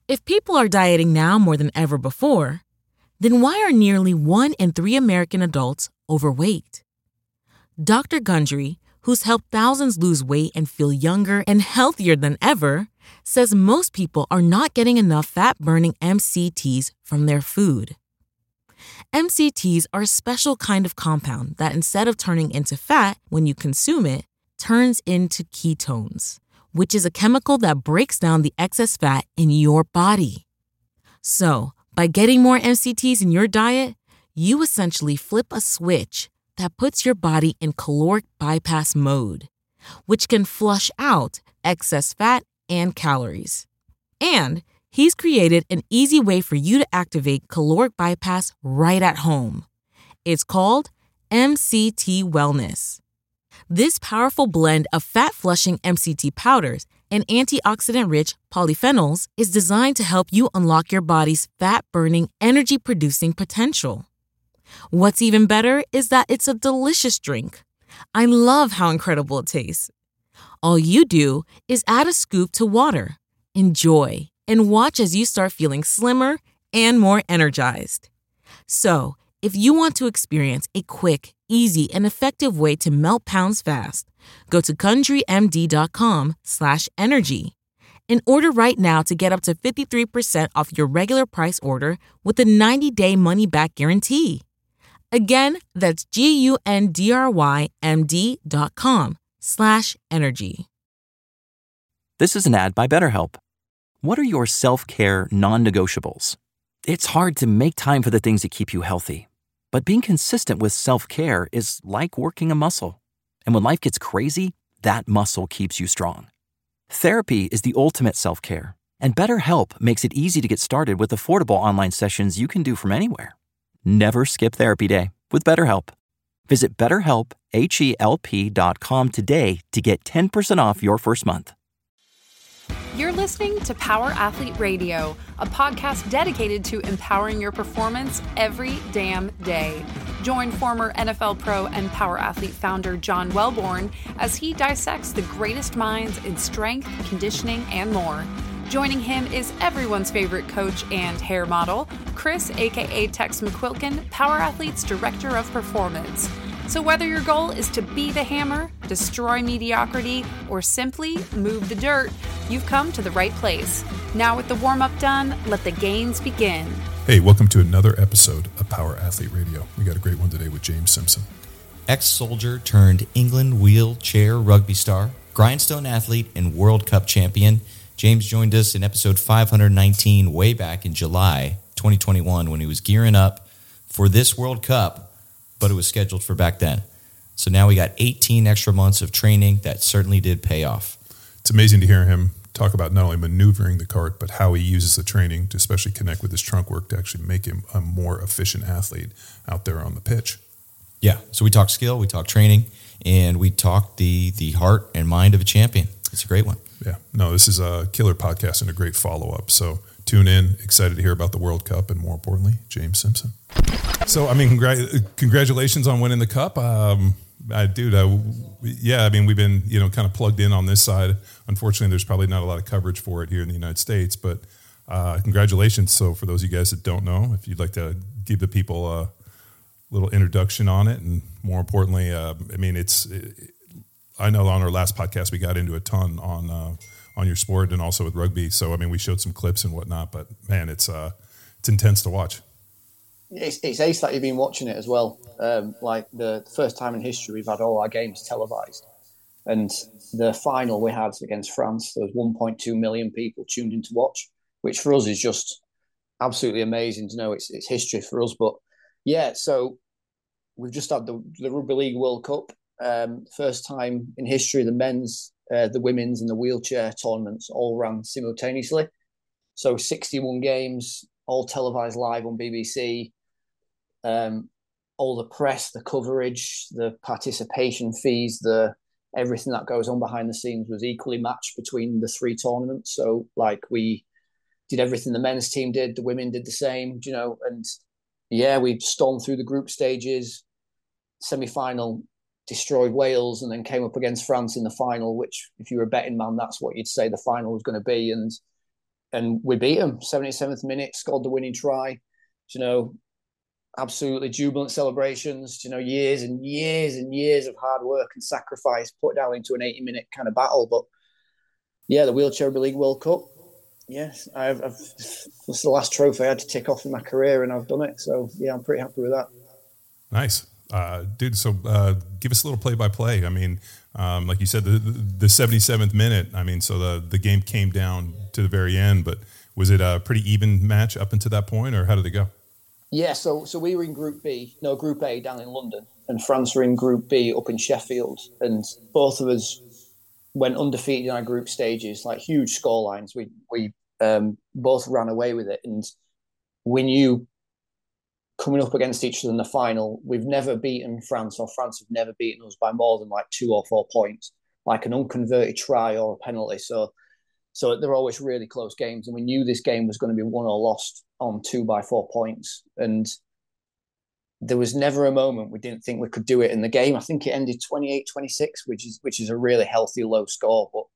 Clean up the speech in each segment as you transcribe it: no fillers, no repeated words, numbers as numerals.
If people are dieting now more than ever before, then why are nearly 1 in 3 American adults overweight? Dr. Gundry, who's helped thousands lose weight and feel younger and healthier than ever, says most people are not getting enough fat-burning MCTs from their food. MCTs are a special kind of compound that instead of turning into fat when you consume it, turns into ketones, which is a chemical that breaks down the excess fat in your body. So, by getting more MCTs in your diet, you essentially flip a switch that puts your body in caloric bypass mode, which can flush out excess fat and calories. And he's created an easy way for you to activate caloric bypass right at home. It's called MCT Wellness. This powerful blend of fat-flushing MCT powders and antioxidant-rich polyphenols is designed to help you unlock your body's fat-burning, energy-producing potential. What's even better is that it's a delicious drink. I love how incredible it tastes. All you do is add a scoop to water, enjoy, and watch as you start feeling slimmer and more energized. So, if you want to experience a quick, easy, and effective way to melt pounds fast, go to GundryMD.com/energy and order right now to get up to 53% off your regular price order with a 90-day money-back guarantee. Again, that's GUNDRYMD.com/energy. This is an ad by BetterHelp. What are your self-care non-negotiables? It's hard to make time for the things that keep you healthy. But being consistent with self-care is like working a muscle. And when life gets crazy, that muscle keeps you strong. Therapy is the ultimate self-care. And BetterHelp makes it easy to get started with affordable online sessions you can do from anywhere. Never skip therapy day with BetterHelp. Visit BetterHelp.com today to get 10% off your first month. You're listening to Power Athlete Radio, a podcast dedicated to empowering your performance every damn day. Join former NFL pro and Power Athlete founder John Welborn as he dissects the greatest minds in strength, conditioning, and more. Joining him is everyone's favorite coach and hair model, Chris, aka Tex McQuilkin, Power Athlete's Director of Performance. So whether your goal is to be the hammer, destroy mediocrity, or simply move the dirt, you've come to the right place. Now with the warm-up done, let the gains begin. Hey, welcome to another episode of Power Athlete Radio. We got a great one today with James Simpson. Ex-soldier turned England wheelchair rugby star, grindstone athlete, and World Cup champion. James joined us in episode 519 way back in July 2021 when he was gearing up for this World Cup, but it was scheduled for back then. So now we got 18 extra months of training that certainly did pay off. It's amazing to hear him talk about not only maneuvering the cart, but how he uses the training to especially connect with his trunk work to actually make him a more efficient athlete out there on the pitch. Yeah, so we talk skill, we talk training, and we talk the heart and mind of a champion. It's a great one. Yeah, no, this is a killer podcast and a great follow-up. So tune in, excited to hear about the World Cup and more importantly, James Simpson. So, I mean, congratulations on winning the Cup. We've been, kind of plugged in on this side. Unfortunately, there's probably not a lot of coverage for it here in the United States, but congratulations. So for those of you guys that don't know, if you'd like to give the people a little introduction on it, and more importantly, I know on our last podcast, we got into a ton on your sport and also with rugby. So, I mean, we showed some clips and whatnot, but man, it's intense to watch. It's ace that you've been watching it as well. Like the first time in history, we've had all our games televised. And the final we had against France, there was 1.2 million people tuned in to watch, which for us is just absolutely amazing to know. It's history for us. But yeah, so we've just had the Rugby League World Cup. First time in history, the men's, the women's and the wheelchair tournaments all ran simultaneously. So 61 games, all televised live on BBC. All the press, the coverage, the participation fees, everything that goes on behind the scenes was equally matched between the three tournaments. So like we did everything the men's team did, the women did the same, and yeah, we stormed through the group stages, semi-final, destroyed Wales, and then came up against France in the final, which if you were a betting man, that's what you'd say the final was going to be. And and we beat them. 77th minute, scored the winning try. You know, absolutely jubilant celebrations. You know, years and years and years of hard work and sacrifice put down into an 80-minute kind of battle. But yeah, the Wheelchair Rugby League World Cup. Yes, it's the last trophy I had to tick off in my career, and I've done it. So yeah, I'm pretty happy with that. Nice, dude. So give us a little play-by-play. I mean, like you said, the 77th minute. I mean, so the game came down to the very end, but was it a pretty even match up until that point, or how did it go? Yeah, so we were in Group A down in London, and France were in Group B up in Sheffield, and both of us went undefeated in our group stages, like huge score lines. We both ran away with it, and we knew coming up against each other in the final, we've never beaten France, or France have never beaten us by more than like 2 or 4 points, like an unconverted try or a penalty. So they're always really close games, and we knew this game was going to be won or lost on 2 by 4 points. And there was never a moment we didn't think we could do it in the game. I think it ended 28-26, which is a really healthy low score. But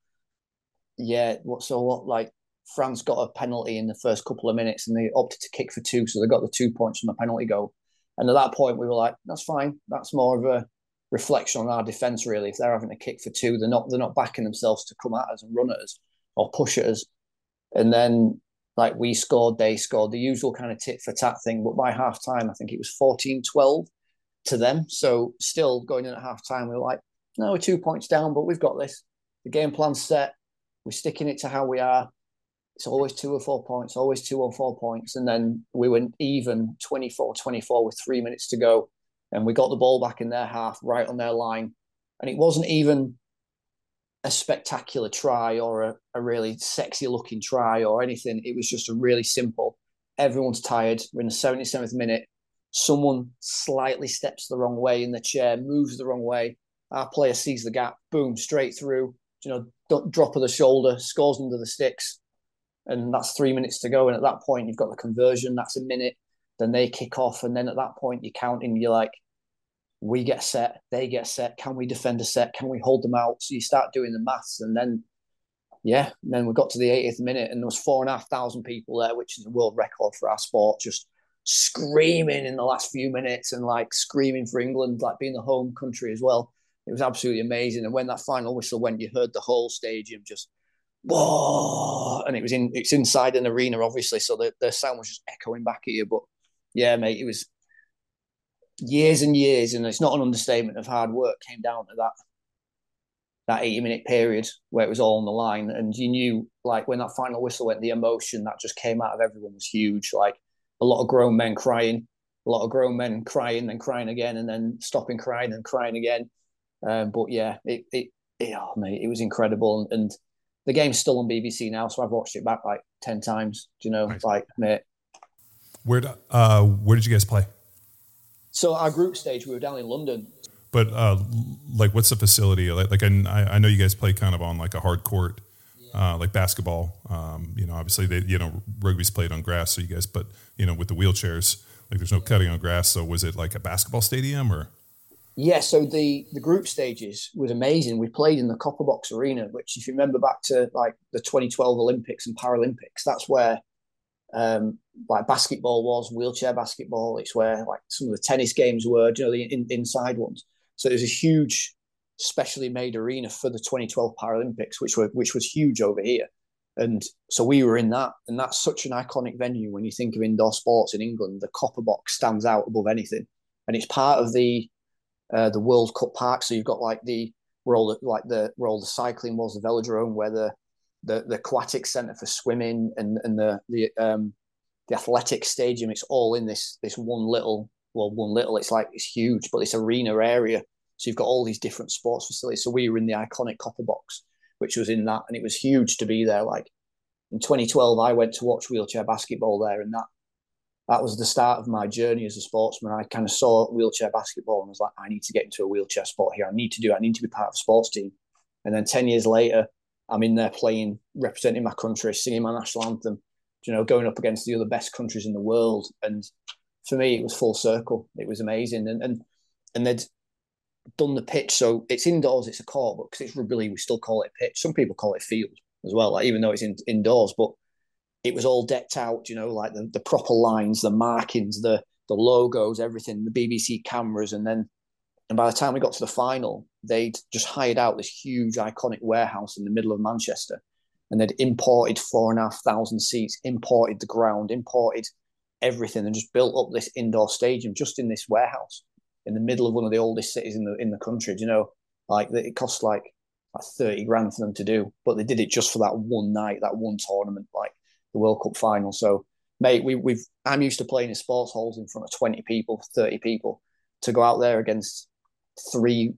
yeah, like France got a penalty in the first couple of minutes, and they opted to kick for 2, so they got the 2 points from the penalty goal. And at that point, we were like, "That's fine. That's more of a reflection on our defence, really. If they're having to kick for 2, they're not backing themselves to come at us and run at us or push at us." And then, like, we scored, they scored, the usual kind of tit for tat thing. But by half time, I think it was 14-12 to them. So still going in at half time, we were like, "No, we're 2 points down, but we've got this. The game plan's set. We're sticking it to how we are. It's always 2 or 4 points, always 2 or 4 points." And then we went even 24-24 with 3 minutes to go. And we got the ball back in their half, right on their line. And it wasn't even a spectacular try or a really sexy looking try or anything. It was just a really simple, everyone's tired. We're in the 77th minute. Someone slightly steps the wrong way in the chair, moves the wrong way. Our player sees the gap, boom, straight through, drop of the shoulder, scores under the sticks. And that's 3 minutes to go. And at that point, you've got the conversion. That's a minute. Then they kick off. And then at that point, you're counting. You're like, we get set. They get set. Can we defend a set? Can we hold them out? So you start doing the maths. And then, yeah, and then we got to the 80th minute, and there was 4,500 people there, which is a world record for our sport, just screaming in the last few minutes and like screaming for England, like being the home country as well. It was absolutely amazing. And when that final whistle went, you heard the whole stadium just, whoa, and it's inside an arena, obviously, so the sound was just echoing back at you. But yeah, mate, it was years and years, and it's not an understatement, of hard work came down to that 80-minute period where it was all on the line. And you knew, like, when that final whistle went, the emotion that just came out of everyone was huge. Like, a lot of grown men crying, then crying again, and then stopping crying and crying again. But yeah, oh, mate, it was incredible. And the game's still on BBC now, so I've watched it back like 10 times. Nice. Like, mate. Where did you guys play? So our group stage, we were down in London. But like, what's the facility? Like I know you guys play kind of on like a hard court, like basketball. Obviously rugby's played on grass, so you guys, but with the wheelchairs, like there's no cutting on grass. So was it like a basketball stadium or? Yeah, so the group stages was amazing. We played in the Copper Box Arena, which, if you remember back to like the 2012 Olympics and Paralympics, that's where like basketball was, wheelchair basketball. It's where like some of the tennis games were, the inside ones. So there's a huge, specially made arena for the 2012 Paralympics, which was huge over here. And so we were in that, and that's such an iconic venue when you think of indoor sports in England. The Copper Box stands out above anything, and it's part of the World Cup Park. So you've got like where all the cycling was, the velodrome, where the aquatic centre for swimming and the athletic stadium. It's all in this one little. It's huge, but it's arena area. So you've got all these different sports facilities. So we were in the iconic Copper Box, which was in that, and it was huge to be there. Like in 2012, I went to watch wheelchair basketball there, and that was the start of my journey as a sportsman. I kind of saw wheelchair basketball and was like, I need to get into a wheelchair sport here. I need to be part of a sports team. And then 10 years later, I'm in there playing, representing my country, singing my national anthem, going up against the other best countries in the world. And for me, it was full circle. It was amazing. And they'd done the pitch. So it's indoors, it's a court, but because it's rugby league, we still call it pitch. Some people call it field as well, like, even though it's indoors. But it was all decked out, like the proper lines, the markings, the logos, everything, the BBC cameras. And by the time we got to the final, they'd just hired out this huge iconic warehouse in the middle of Manchester. And they'd imported 4,500 seats, imported the ground, imported everything, and just built up this indoor stadium just in this warehouse in the middle of one of the oldest cities in the country. Like it cost like 30 grand for them to do, but they did it just for that one night, that one tournament, like the World Cup final. So, mate, I'm used to playing in sports halls in front of 20 people, 30 people. To go out there against 3-4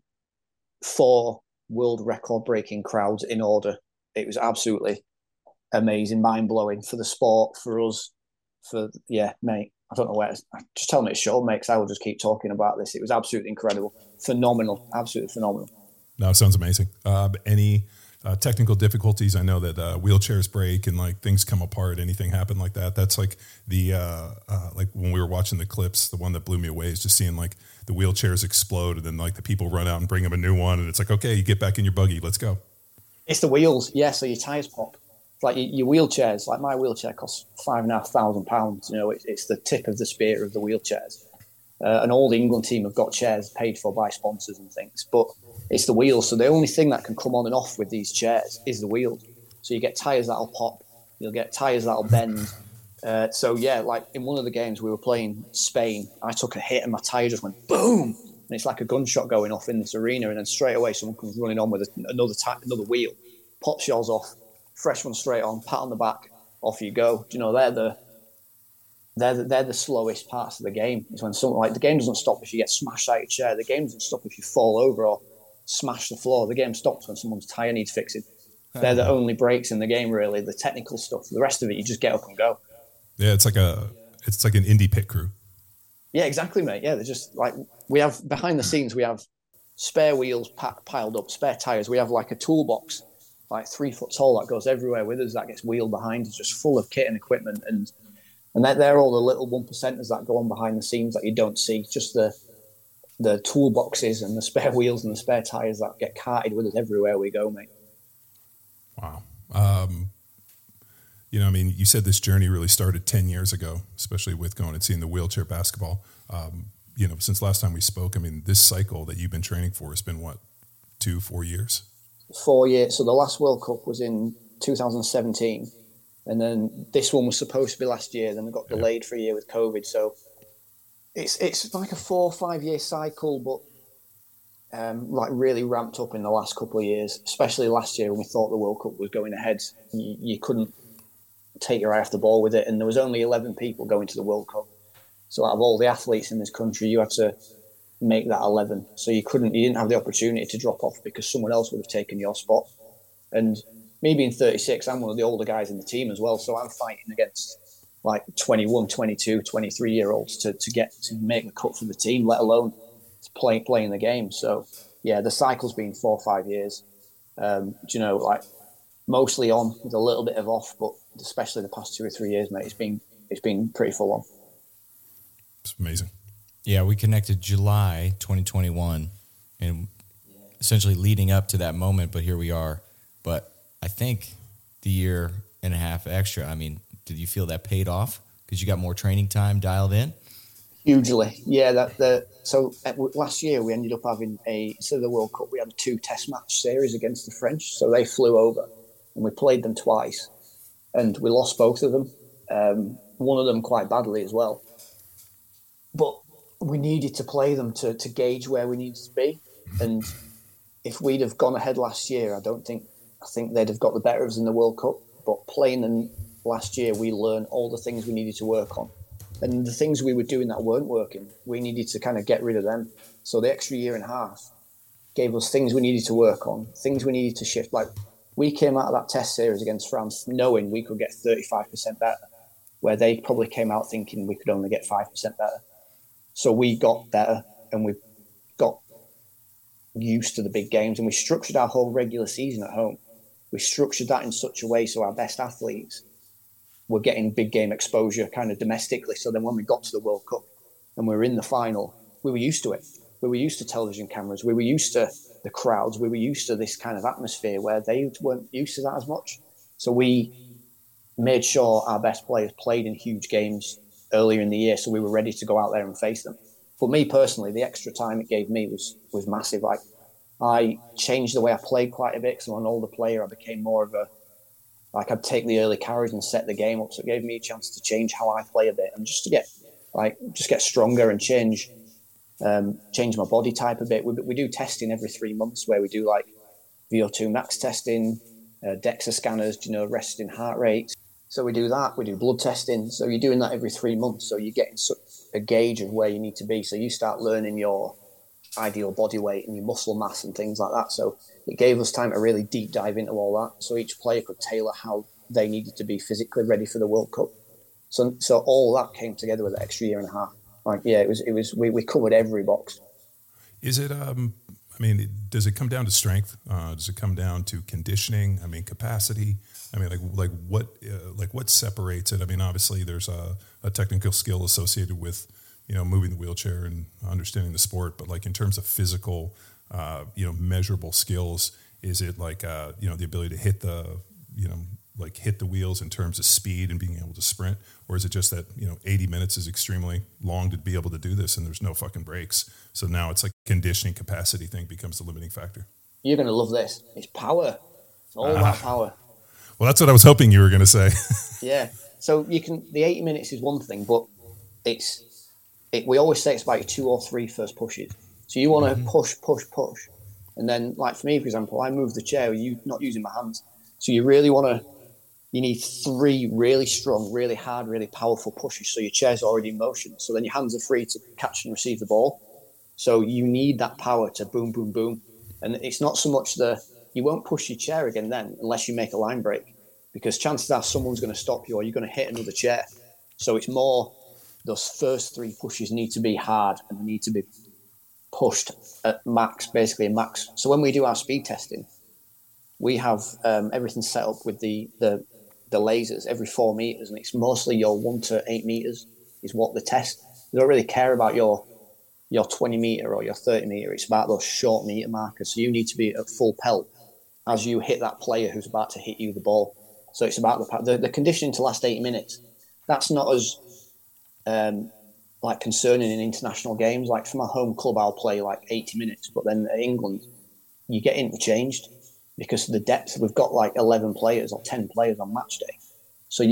world record breaking crowds in order, it was absolutely amazing, mind blowing for the sport, for us, mate. I don't know where. Just tell me it's short, mate, because I will just keep talking about this. It was absolutely incredible, phenomenal, absolutely phenomenal. No, it sounds amazing. Any technical difficulties? I know that wheelchairs break and like things come apart. Anything happen like that? That's like the like when we were watching the clips. The one that blew me away is just seeing like the wheelchairs explode and then like the people run out and bring them a new one, and it's like, okay, you get back in your buggy, let's go. It's the wheels, yeah. So your tires pop. Like your wheelchairs, like my wheelchair costs £5,500. It's the tip of the spear of the wheelchairs. And all the England team have got chairs paid for by sponsors and things, but it's the wheels. So the only thing that can come on and off with these chairs is the wheels. So you get tires that'll pop, you'll get tires that'll bend. Like in one of the games we were playing Spain, I took a hit and my tire just went boom, and it's like a gunshot going off in this arena, and then straight away someone comes running on with another wheel, pops yours off, fresh one straight on, pat on the back, off you go. They're the slowest parts of the game. It's when something like the game doesn't stop if you get smashed out of your chair. The game doesn't stop if you fall over or smash the floor. The game stops when someone's tire needs fixing. They're the only breaks in the game, really. The technical stuff. The rest of it, you just get up and go. Yeah, it's like an indie pit crew. Yeah, exactly, mate. Yeah, they're just like, we have behind the scenes. We have spare wheels piled up, spare tires. We have like a toolbox, like 3 foot tall, that goes everywhere with us. That gets wheeled behind. It's just full of kit and equipment, and they're all the little 1%ers that go on behind the scenes that you don't see. Just the toolboxes and the spare wheels and the spare tires that get carted with us everywhere we go, mate. Wow. You said this journey really started 10 years ago, especially with going and seeing the wheelchair basketball. Since last time we spoke, this cycle that you've been training for has been what, 4 years? 4 years. So the last World Cup was in 2017. And then this one was supposed to be last year. Then it got delayed for a year with COVID. So it's like a 4 or 5 year cycle, but really ramped up in the last couple of years, especially last year when we thought the World Cup was going ahead. You couldn't take your eye off the ball with it. And there was only 11 people going to the World Cup. So out of all the athletes in this country, you had to make that 11. So you didn't have the opportunity to drop off because someone else would have taken your spot. And me being 36, I'm one of the older guys in the team as well. So I'm fighting against like 21, 22, 23-year-olds to make the cut for the team, let alone to play in the game. So, yeah, the cycle's been 4 or 5 years. Mostly on with a little bit of off, but especially the past 2 or 3 years, mate, it's been pretty full on. It's amazing. Yeah, we connected July 2021 and essentially leading up to that moment, but here we are. But I think the year and a half extra, did you feel that paid off because you got more training time dialed in? Hugely. Yeah. Last year we ended up having instead of the World Cup, we had a 2 test match series against the French. So they flew over and we played them twice and we lost both of them. One of them quite badly as well. But we needed to play them to gauge where we needed to be. And if we'd have gone ahead last year, I think they'd have got the better of us in the World Cup. But playing them last year, we learned all the things we needed to work on. And the things we were doing that weren't working, we needed to kind of get rid of them. So the extra year and a half gave us things we needed to work on, things we needed to shift. Like, we came out of that test series against France knowing we could get 35% better, where they probably came out thinking we could only get 5% better. So we got better and we got used to the big games, and we structured our whole regular season at home. We structured that in such a way so our best athletes were getting big game exposure kind of domestically. So then when we got to the World Cup and we were in the final, we were used to it. We were used to television cameras. We were used to the crowds. We were used to this kind of atmosphere where they weren't used to that as much. So we made sure our best players played in huge games earlier in the year, so we were ready to go out there and face them. For me personally, the extra time it gave me was massive. Like, I changed the way I played quite a bit because I'm an older player. I became more of I'd take the early carries and set the game up. So it gave me a chance to change how I play a bit and just to get stronger and change my body type a bit. We do testing every 3 months where we do like VO2 max testing, DEXA scanners, resting heart rate. So we do that. We do blood testing. So you're doing that every 3 months. So you're getting a gauge of where you need to be. So you start learning your ideal body weight and your muscle mass and things like that. So it gave us time to really deep dive into all that. So each player could tailor how they needed to be physically ready for the World Cup. So all that came together with an extra year and a half. Like, yeah, it was. We covered every box. Is it? Does it come down to strength? Does it come down to conditioning? Capacity. What separates it? Obviously there's a technical skill associated with, moving the wheelchair and understanding the sport. But like in terms of physical, measurable skills, is it like the ability to hit the hit the wheels in terms of speed and being able to sprint? Or is it just that, 80 minutes is extremely long to be able to do this and there's no fucking breaks? So now it's like conditioning capacity thing becomes the limiting factor. You're going to love this. It's power. It's all about power. Well, that's what I was hoping you were going to say. Yeah. So the 80 minutes is one thing, but we always say it's about your 2 or 3 first pushes. So you want to push. And then, like for me, for example, I move the chair, not using my hands. So you really you need 3 really strong, really hard, really powerful pushes. So your chair's already in motion. So then your hands are free to catch and receive the ball. So you need that power to boom, boom, boom. And it's not so much you won't push your chair again then unless you make a line break, because chances are someone's going to stop you or you're going to hit another chair. So it's more those first 3 pushes need to be hard and they need to be pushed at max, basically a max. So when we do our speed testing, we have everything set up with the lasers every 4 meters, and it's mostly your 1 to 8 meters is what they test. They don't really care about your 20 meter or your 30 meter. It's about those short meter markers. So you need to be at full pelt as you hit that player who's about to hit you the ball. So it's about the conditioning to last 80 minutes. That's not as concerning in international games. Like for my home club, I'll play like 80 minutes, but then at England, you get interchanged because of the depth. We've got like 11 players or 10 players on match day. So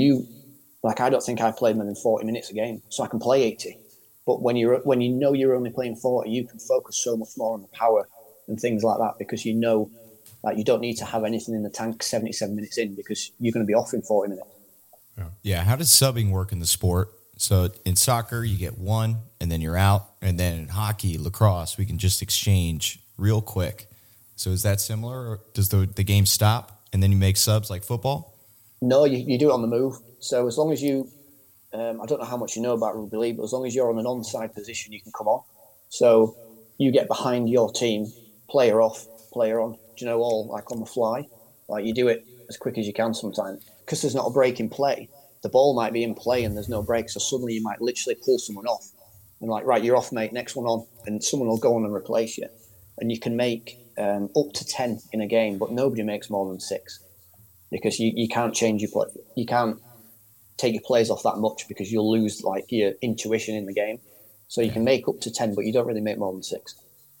I don't think I've played more than 40 minutes a game, so I can play 80. But when you know you're only playing 40, you can focus so much more on the power and things like that, because you know that you don't need to have anything in the tank 77 minutes in, because you're going to be off in 40 minutes. Yeah. How does subbing work in the sport? So in soccer, you get 1 and then you're out. And then in hockey, lacrosse, we can just exchange real quick. So is that similar, or does the game stop and then you make subs like football? No, you do it on the move. So as long as you, I don't know how much you know about rugby league, but as long as you're on an onside position, you can come on. So you get behind your team, player off, player on, all like on the fly. Like you do it as quick as you can sometimes. Because there's not a break in play. The ball might be in play and there's no break. So suddenly you might literally pull someone off. And like, right, you're off, mate, next one on. And someone will go on and replace you. And you can make up to 10 in a game, but nobody makes more than 6. Because you can't change your play. You can't take your plays off that much because you'll lose like your intuition in the game. So you can make up to 10, but you don't really make more than 6.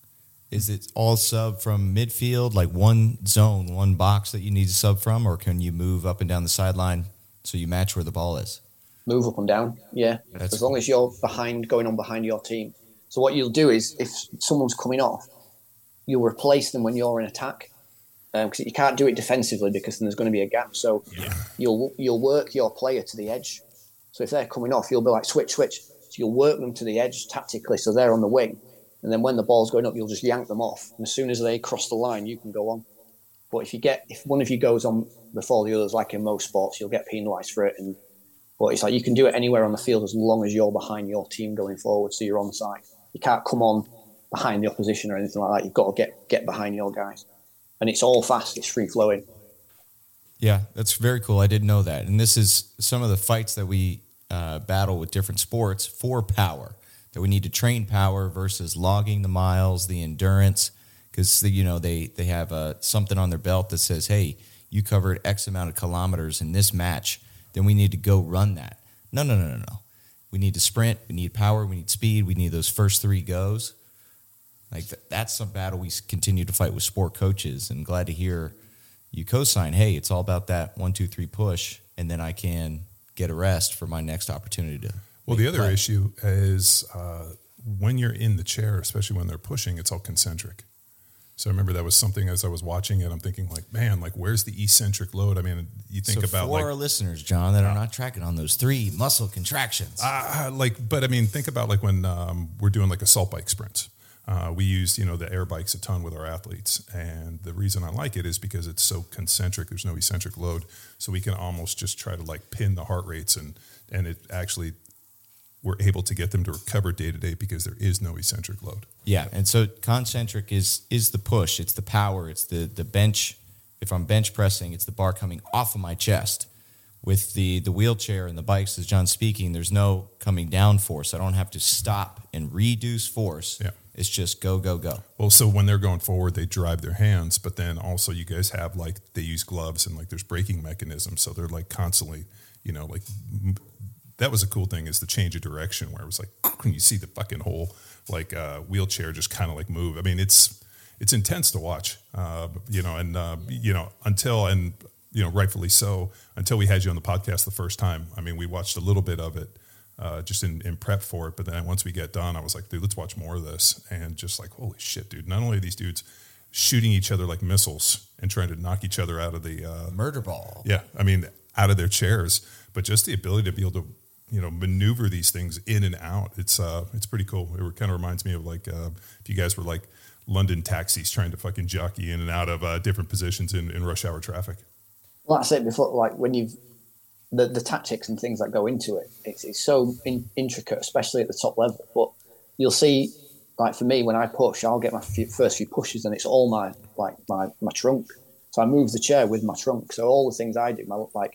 Is it all sub from midfield, like one zone, one box that you need to sub from, or can you move up and down the sideline so you match where the ball is? Move up and down, yeah. As long as you're going on behind your team. So what you'll do is, if someone's coming off, you'll replace them when you're in attack. Because you can't do it defensively because then there's going to be a gap. So you'll work your player to the edge. So if they're coming off, you'll be like, switch. So you'll work them to the edge tactically, so they're on the wing. And then when the ball's going up, you'll just yank them off. And as soon as they cross the line, you can go on. But if one of you goes on before the others, like in most sports, you'll get penalised for it. But it's like you can do it anywhere on the field as long as you're behind your team going forward, so you're on side. You can't come on behind the opposition or anything like that. You've got to get behind your guys. And it's all fast. It's free-flowing. Yeah, that's very cool. I didn't know that. And this is some of the fights that we battle with different sports for power, that we need to train power versus logging the miles, the endurance, because they have something on their belt that says, hey, you covered X amount of kilometers in this match, then we need to go run that. No. We need to sprint. We need power. We need speed. We need those first 3 goes. Like that's some battle we continue to fight with sport coaches, and glad to hear you co-sign. Hey, it's all about that 1, 2, 3 push, and then I can get a rest for my next opportunity to. Well, the other issue is when you're in the chair, especially when they're pushing, it's all concentric. So I remember that was something as I was watching it, I'm thinking like, man, like where's the eccentric load? I mean, you think about for our listeners, John, that are not tracking on those 3 muscle contractions. But I mean, think about like when we're doing like assault bike sprints. We use, the air bikes a ton with our athletes. And the reason I like it is because it's so concentric. There's no eccentric load. So we can almost just try to like pin the heart rates and it actually, we're able to get them to recover day to day because there is no eccentric load. Yeah. And so concentric is the push. It's the power. It's the bench. If I'm bench pressing, it's the bar coming off of my chest. With the wheelchair and the bikes, as John's speaking, there's no coming down force. I don't have to stop and reduce force. Yeah. It's just go, go, go. Well, so when they're going forward, they drive their hands, but then also you guys have like, they use gloves and like there's braking mechanisms. So they're like constantly, like that was a cool thing is the change of direction where it was like, when you see the fucking whole like wheelchair just kind of like move. I mean, it's intense to watch, rightfully so, until we had you on the podcast the first time. I mean, we watched a little bit of it. Just in prep for it. But then once we get done, I was like, dude, let's watch more of this. And just like, holy shit, dude. Not only are these dudes shooting each other like missiles and trying to knock each other out of the murder ball. Yeah. I mean, out of their chairs, but just the ability to be able to, maneuver these things in and out. It's pretty cool. It kind of reminds me of like, if you guys were like London taxis trying to fucking jockey in and out of different positions in rush hour traffic. Like I said before, like when you've, the tactics and things that go into it, it's so intricate, especially at the top level. But you'll see, like for me, when I push, I'll get my first few pushes, and it's all my trunk. So I move the chair with my trunk. So all the things I do, like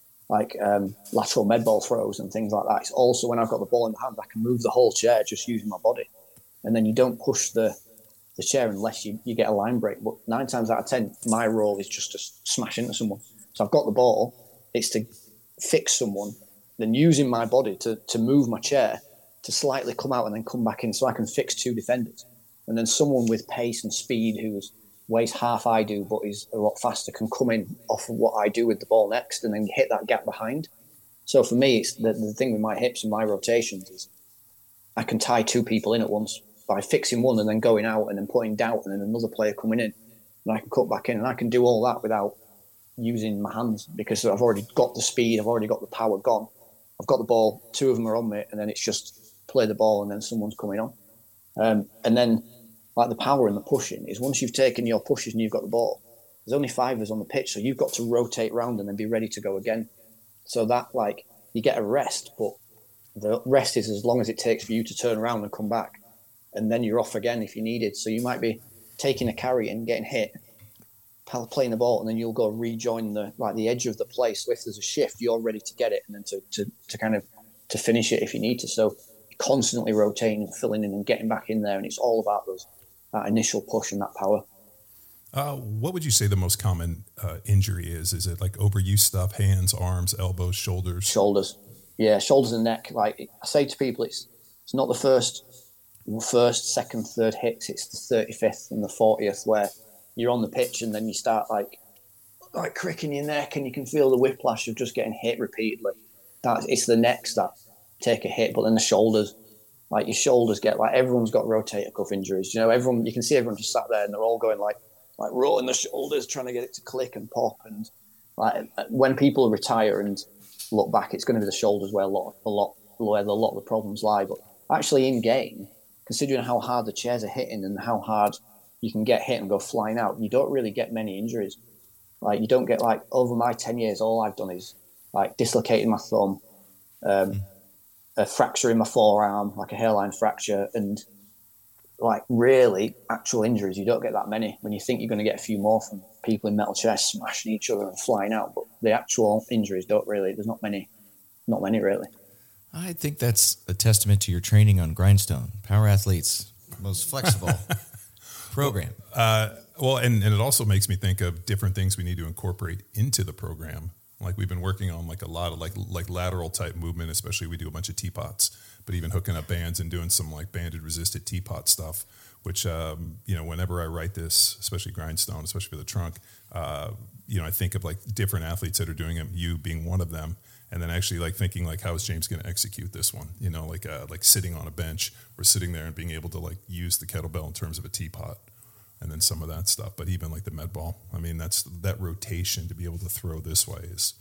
lateral med ball throws and things like that. It's also when I've got the ball in the hand, I can move the whole chair just using my body, and then you don't push the chair unless you get a line break. But 9 times out of 10, my role is just to smash into someone. So I've got the ball. It's to fix someone, then using my body to move my chair to slightly come out and then come back in so I can fix 2 defenders. And then someone with pace and speed who weighs half I do but is a lot faster can come in off of what I do with the ball next and then hit that gap behind. So for me, it's the thing with my hips and my rotations is I can tie 2 people in at once by fixing one and then going out and then putting doubt and then another player coming in. And I can cut back in and I can do all that without using my hands because I've already got the speed, I've already got the power gone. I've got the ball, 2 of them are on me, and then it's just play the ball and then someone's coming on. And then like the power and the pushing is once you've taken your pushes and you've got the ball, there's only 5 of us on the pitch, so you've got to rotate round and then be ready to go again. So that like you get a rest, but the rest is as long as it takes for you to turn around and come back, and then you're off again if you needed. So you might be taking a carry and getting hit, playing the ball, and then you'll go rejoin the edge of the play. So if there's a shift, you're ready to get it and then to kind of to finish it if you need to. So constantly rotating and filling in and getting back in there, and it's all about that initial push and that power. What would you say the most common injury is? Is it like overuse stuff, hands, arms, elbows, shoulders? Shoulders. Yeah, shoulders and neck. Like I say to people, it's not the first, second, third hits. It's the 35th and the 40th where you're on the pitch and then you start like cricking your neck and you can feel the whiplash of just getting hit repeatedly. It's the necks that take a hit, but then the shoulders, like your shoulders get like everyone's got rotator cuff injuries. Everyone, you can see everyone just sat there and they're all going like rolling the shoulders, trying to get it to click and pop. And like when people retire and look back, it's going to be the shoulders where a lot of the problems lie. But actually in game, considering how hard the chairs are hitting and how hard you can get hit and go flying out, you don't really get many injuries. Like you don't get like over my 10 years, all I've done is like dislocating my thumb, a fracture in my forearm, like a hairline fracture, and like really actual injuries. You don't get that many when you think you're going to get a few more from people in metal chairs smashing each other and flying out. But the actual injuries there's not many really. I think that's a testament to your training on Grindstone. Power Athletes, most flexible program. And it also makes me think of different things we need to incorporate into the program. Like we've been working on like a lot of like lateral type movement, especially we do a bunch of teapots, but even hooking up bands and doing some like banded resisted teapot stuff, which, whenever I write this, especially Grindstone, especially for the trunk, I think of like different athletes that are doing it, you being one of them. And then actually like thinking like, how is James going to execute this one? Like sitting on a bench or sitting there and being able to like use the kettlebell in terms of a teapot and then some of that stuff. But even like the med ball, I mean, that rotation to be able to throw this way it's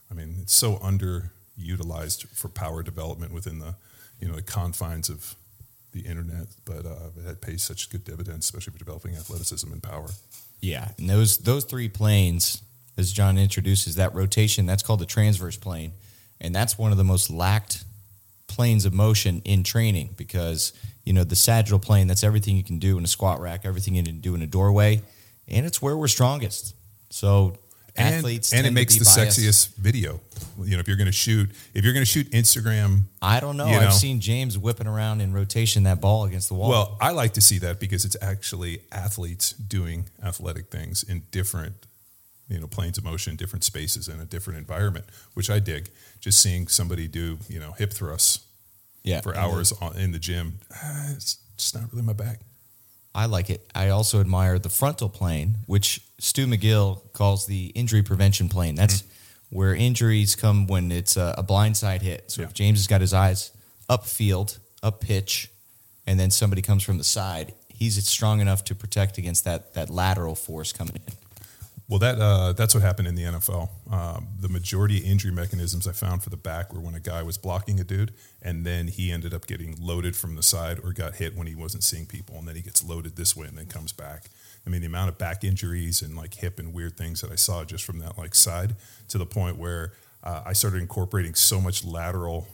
so underutilized for power development within the, the confines of the internet, but it pays such good dividends, especially for developing athleticism and power. Yeah. And those three planes, as John introduces, that rotation, that's called the transverse plane. And that's one of the most lacked planes of motion in training because, the sagittal plane, that's everything you can do in a squat rack, everything you can do in a doorway, and it's where we're strongest. So athletes and it makes the biased. sexiest video. If you're going to shoot Instagram, I don't know. I've seen James whipping around in rotation that ball against the wall. Well, I like to see that because it's actually athletes doing athletic things in different planes of motion, different spaces in a different environment, which I dig. Just seeing somebody do, hip thrusts for hours in the gym, it's just not really my bag. I like it. I also admire the frontal plane, which Stu McGill calls the injury prevention plane. That's where injuries come when it's a blindside hit. So if James has got his eyes upfield, up pitch, and then somebody comes from the side, he's strong enough to protect against that lateral force coming in. Well, that's what happened in the NFL. The majority of injury mechanisms I found for the back were when a guy was blocking a dude, and then he ended up getting loaded from the side or got hit when he wasn't seeing people, and then he gets loaded this way and then comes back. I mean, the amount of back injuries and like hip and weird things that I saw just from that like side to the point where I started incorporating so much lateral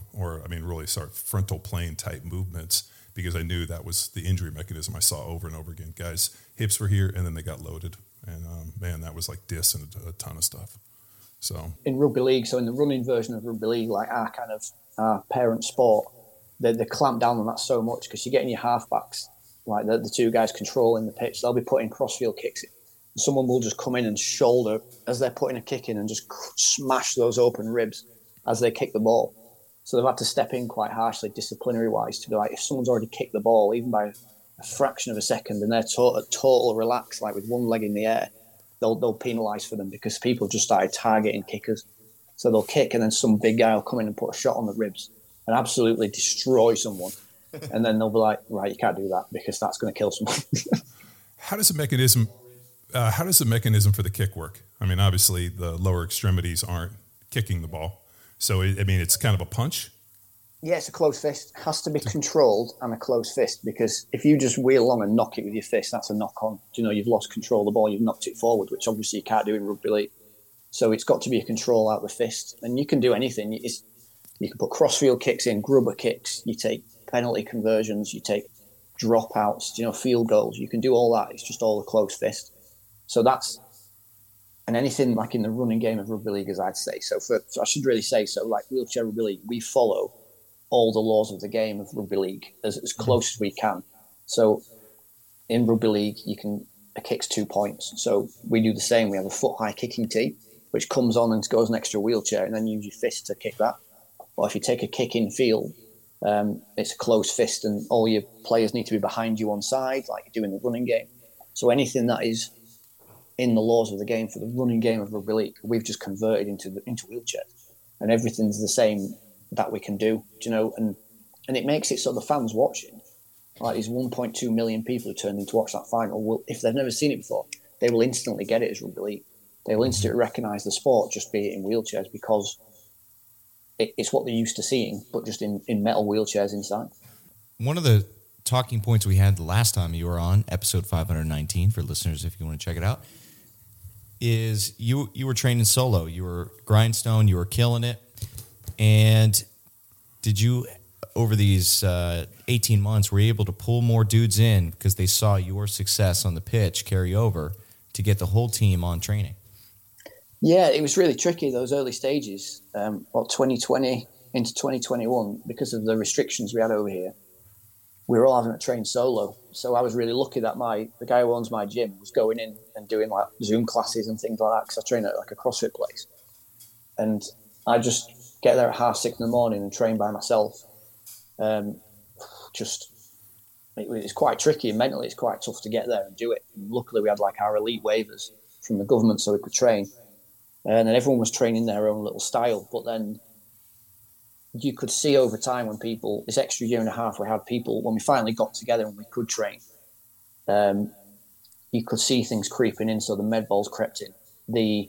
frontal plane type movements because I knew that was the injury mechanism I saw over and over again. Guys, hips were here and then they got loaded. And that was like dis and a ton of stuff. So in rugby league, so in the running version of rugby league, like our parent sport, they clamp down on that so much because you're getting your halfbacks, like the two guys controlling the pitch. They'll be putting crossfield kicks in. Someone will just come in and shoulder as they're putting a kick in and just smash those open ribs as they kick the ball. So they've had to step in quite harshly, disciplinary-wise, to be like, if someone's already kicked the ball, even by a fraction of a second, and they're total relaxed, like with one leg in the air, they'll penalise for them because people just started targeting kickers. So they'll kick, and then some big guy will come in and put a shot on the ribs and absolutely destroy someone. And then they'll be like, right, you can't do that because that's going to kill someone. How does the mechanism for the kick work? I mean, obviously the lower extremities aren't kicking the ball. So, it's kind of a punch. Yeah, it's a closed fist. It has to be controlled and a closed fist because if you just wheel along and knock it with your fist, that's a knock-on. You've lost control of the ball, you've knocked it forward, which obviously you can't do in rugby league. So it's got to be a control out of the fist. And you can do anything. You can put crossfield kicks in, grubber kicks, you take penalty conversions, you take dropouts, field goals. You can do all that. It's just all a closed fist. So and anything like in the running game of rugby league, as I'd say. So I should really say, so like wheelchair rugby league, we follow all the laws of the game of rugby league as close as we can. So in rugby league, a kick's 2 points. So we do the same. We have a foot-high kicking tee, which comes on and goes next to a wheelchair, and then you use your fist to kick that. Or if you take a kick in field, it's a closed fist, and all your players need to be behind you on side, like you do in the running game. So anything that is in the laws of the game for the running game of rugby league, we've just converted into wheelchairs, and everything's the same that we can do, and it makes it so the fans watching, like these 1.2 million people who turned in to watch that final, if they've never seen it before, they will instantly get it as rugby league. They will instantly recognise the sport, just be it in wheelchairs, because it's what they're used to seeing, but just in metal wheelchairs inside. One of the talking points we had the last time you were on, episode 519, for listeners if you want to check it out, is you were training solo. You were grindstone, you were killing it. And did you, over these 18 months, were you able to pull more dudes in because they saw your success on the pitch carry over to get the whole team on training? Yeah, it was really tricky, those early stages. 2020 into 2021, because of the restrictions we had over here, we were all having to train solo. So I was really lucky that the guy who owns my gym was going in and doing like Zoom classes and things like that because I train at like a CrossFit place. And I just get there at 6:30 in the morning and train by myself. It's quite tricky, and mentally it's quite tough to get there and do it. And luckily we had like our elite waivers from the government so we could train. And then everyone was training their own little style. But then you could see over time when people, this extra year and a half, we had people, when we finally got together and we could train, you could see things creeping in. So the med balls crept in. The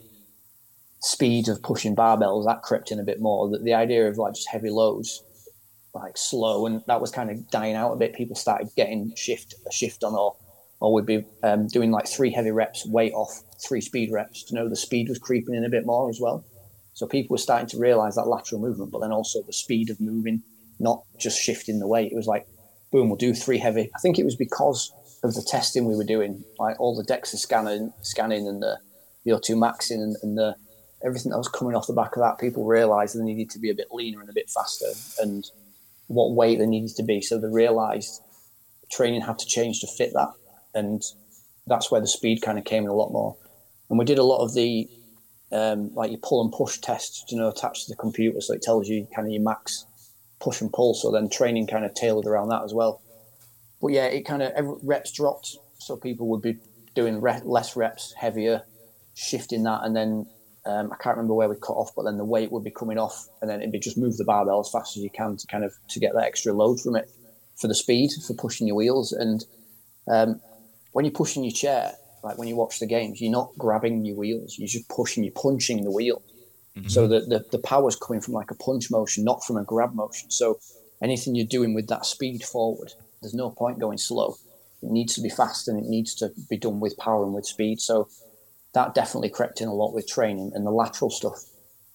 speed of pushing barbells, that crept in a bit more. The idea of like just heavy loads, like slow, and that was kind of dying out a bit. People started getting a shift on, or we'd be doing like 3 heavy reps, weight off, 3 speed reps. You know, the speed was creeping in a bit more as well. So people were starting to realize that lateral movement, but then also the speed of moving, not just shifting the weight. It was like, boom, we'll do 3 heavy. I think it was because of the testing we were doing, like all the DEXA scanning and the VO2 maxing and the everything that was coming off the back of that. People realized they needed to be a bit leaner and a bit faster, and what weight they needed to be. So they realized training had to change to fit that. And that's where the speed kind of came in a lot more. And we did a lot of the, like your pull and push tests, you know, attached to the computer. So it tells you kind of your max push and pull. So then training kind of tailored around that as well. But yeah, it kind of, reps dropped. So people would be doing less reps, heavier, shifting that. And then I can't remember where we cut off, but then the weight would be coming off, and then it'd be just move the barbell as fast as you can to kind of to get that extra load from it for the speed, for pushing your wheels. And when you're pushing your chair, like when you watch the games, you're not grabbing your wheels, you're just pushing, you're punching the wheel. Mm-hmm. So the power's coming from like a punch motion, not from a grab motion. So anything you're doing with that speed forward, there's no point going slow. It needs to be fast, and it needs to be done with power and with speed. So that definitely crept in a lot with training. And the lateral stuff,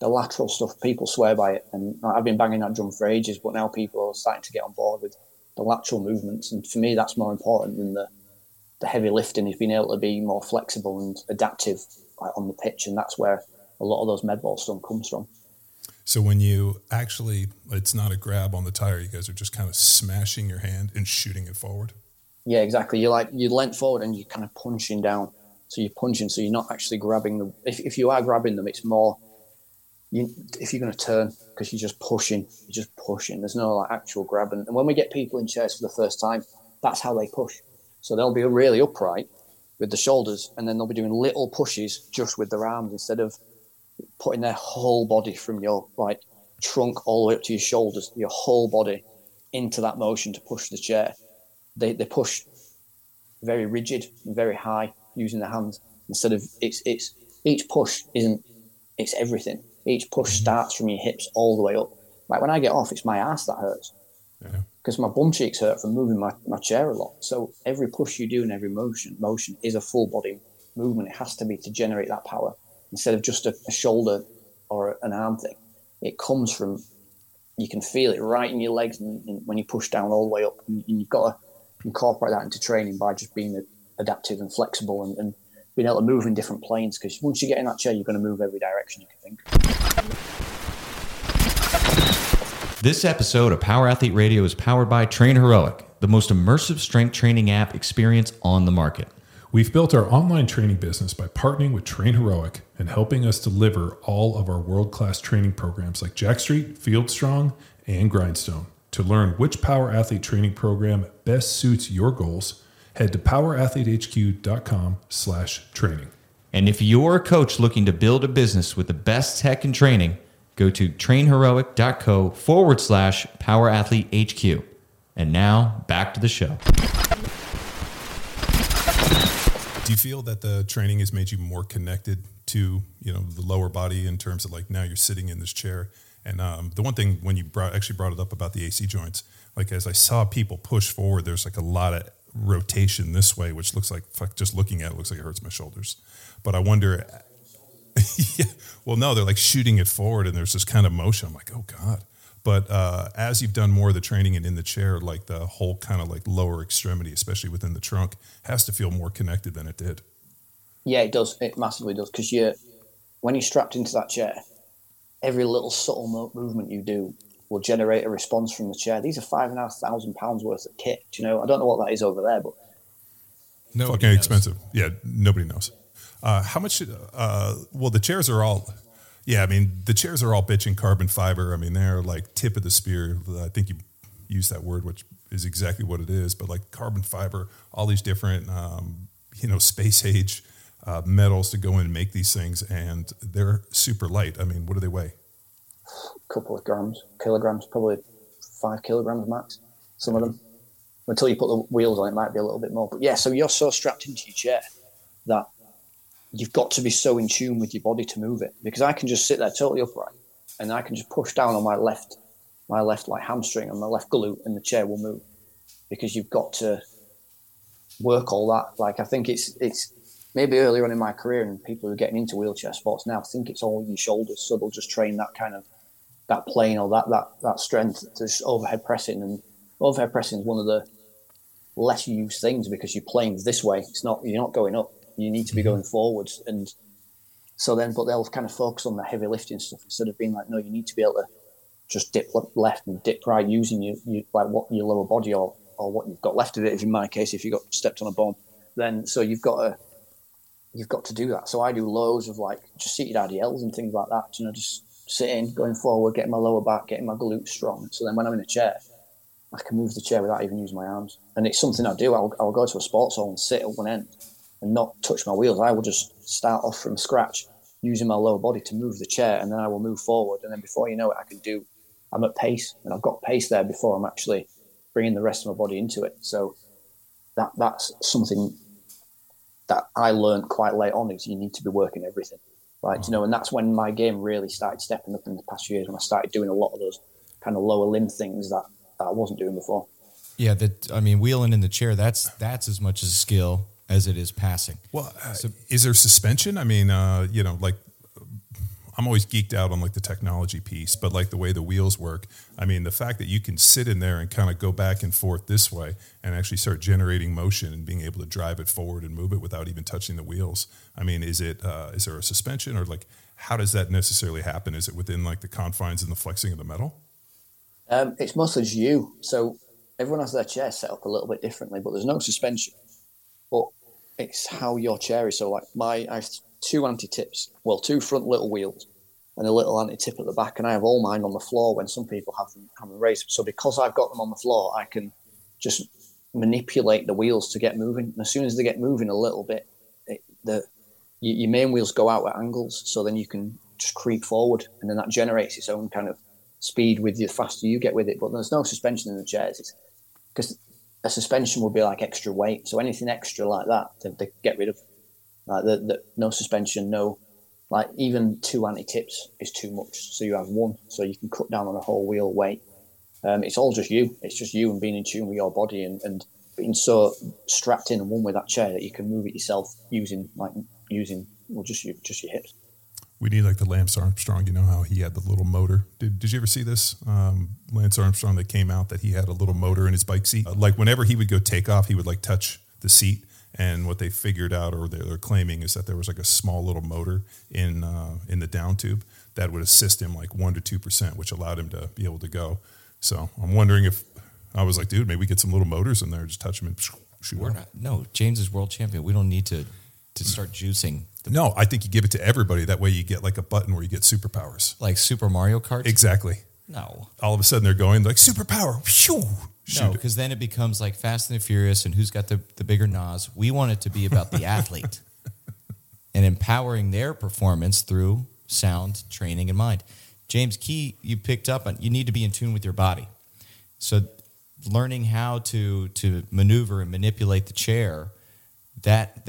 people swear by it. And I've been banging that drum for ages, but now people are starting to get on board with the lateral movements. And for me, that's more important than the heavy lifting, is being able to be more flexible and adaptive, like, on the pitch. And that's where a lot of those med ball stuff comes from. So when you actually, it's not a grab on the tire, you guys are just kind of smashing your hand and shooting it forward? Yeah, exactly. You're leant forward and you're kind of punching down. So you're punching, so you're not actually grabbing them. If you are grabbing them, it's more, if you're going to turn, because you're just pushing. There's no like actual grabbing. And when we get people in chairs for the first time, that's how they push. So they'll be really upright with the shoulders, and then they'll be doing little pushes just with their arms, instead of putting their whole body from your like trunk all the way up to your shoulders, your whole body into that motion to push the chair. They push very rigid and very high, using the hands, instead of it's each push it's everything. Each push starts from your hips all the way up. Like when I get off, it's my ass that hurts, because my bum cheeks hurt from moving my chair a lot. So every push you do and every motion is a full body movement. It has to be to generate that power, instead of just a shoulder or an arm thing. It comes from, you can feel it right in your legs, and when you push down all the way up, and you've got to incorporate that into training by just being adaptive and flexible and being able to move in different planes, because once you get in that chair, you're going to move every direction you can think. This episode of Power Athlete Radio is powered by Train Heroic, the most immersive strength training app experience on the market. We've built our online training business by partnering with Train Heroic and helping us deliver all of our world-class training programs like Jack Street, Field Strong, and Grindstone. To learn which Power Athlete training program best suits your goals, head to powerathletehq.com/training. And if you're a coach looking to build a business with the best tech and training, go to trainheroic.co/powerathletehq. And now back to the show. Do you feel that the training has made you more connected to, the lower body, in terms of like now you're sitting in this chair? And the one thing when you brought it up about the AC joints, like as I saw people push forward, there's like a lot of rotation this way, which looks like, just looking at it, looks like it hurts my shoulders. But I wonder, yeah, well, no, they're like shooting it forward and there's this kind of motion. I'm like, oh God. But as you've done more of the training and in the chair, like the whole kind of like lower extremity, especially within the trunk, has to feel more connected than it did. Yeah, it does. It massively does. Because when you're strapped into that chair, every little subtle movement you do will generate a response from the chair. These are £5,500 worth of kit. I don't know what that is over there, but fucking expensive. Yeah, nobody knows. How much? Well, the chairs are all. Yeah, I mean, the chairs are all bitching carbon fiber. I mean, they're like tip of the spear. I think you use that word, which is exactly what it is. But like carbon fiber, all these different, space age metals to go in and make these things, and they're super light. I mean, what do they weigh? A couple of kilograms, probably 5 kilograms max. Some of them, until you put the wheels on, it might be a little bit more. But yeah, so you're so strapped into your chair that you've got to be so in tune with your body to move it. Because I can just sit there totally upright, and I can just push down on my left like hamstring and my left glute, and the chair will move. Because you've got to work all that. Like, I think it's maybe earlier on in my career, and people who are getting into wheelchair sports now think it's all your shoulders, so they'll just train that plane or that strength to just overhead pressing. And overhead pressing is one of the less used things because you're playing this way. You're not going up. You need to be going forwards. And so then, but they'll kind of focus on the heavy lifting stuff instead of being like, no, you need to be able to just dip left and dip right using your lower body or what you've got left of it. If in my case, if you got stepped on a bone, then so you've got to do that. So I do loads of like just seated RDLs and things like that. Just sitting, going forward, getting my lower back, getting my glutes strong. So then when I'm in a chair, I can move the chair without even using my arms. And it's something I do. I'll go to a sports hall and sit at one end and not touch my wheels. I will just start off from scratch using my lower body to move the chair, and then I will move forward. And then before you know it, I'm at pace, and I've got pace there before I'm actually bringing the rest of my body into it. So that's something that I learned quite late on, is you need to be working everything. Right, and that's when my game really started stepping up in the past few years, when I started doing a lot of those kind of lower limb things that I wasn't doing before. Yeah, wheeling in the chair, that's as much as a skill as it is passing. Well, is there suspension? I mean, like I'm always geeked out on like the technology piece, but like the way the wheels work, I mean, the fact that you can sit in there and kind of go back and forth this way and actually start generating motion and being able to drive it forward and move it without even touching the wheels. I mean, is there a suspension, or like, how does that necessarily happen? Is it within like the confines and the flexing of the metal? It's mostly just you. So everyone has their chair set up a little bit differently, but there's no suspension. But it's how your chair is. So like I have 2 anti-tips, well, 2 front little wheels and a little anti-tip at the back, and I have all mine on the floor when some people have them raised. So because I've got them on the floor, I can just manipulate the wheels to get moving. And as soon as they get moving a little bit, your main wheels go out at angles, so then you can just creep forward, and then that generates its own kind of speed with you, the faster you get with it. But there's no suspension in the chairs, because a suspension would be like extra weight. So anything extra like that, they get rid of. Like no suspension, no, like even 2 anti-tips is too much. So you have 1, so you can cut down on a whole wheel weight. It's all just you. It's just you and being in tune with your body and being so strapped in and one with that chair that you can move it yourself using just your hips. We need like the Lance Armstrong. You know how he had the little motor? Did you ever see this? Lance Armstrong, that came out that he had a little motor in his bike seat. Like whenever he would go take off, he would like touch the seat. And what they figured out, or they're claiming, is that there was like a small little motor in the down tube that would assist him like 1% to 2%, which allowed him to be able to go. So I'm wondering if I was like, dude, maybe we get some little motors in there, just touch them and shoot. No, James is world champion. We don't need to start juicing. No, I think you give it to everybody. That way you get like a button where you get superpowers. Like Super Mario Kart? Exactly. No. All of a sudden they're going like superpower. No, because then it becomes like Fast and the Furious and who's got the bigger nos. We want it to be about the athlete and empowering their performance through sound training and mind. James, key you picked up on, you need to be in tune with your body. So learning how to maneuver and manipulate the chair, that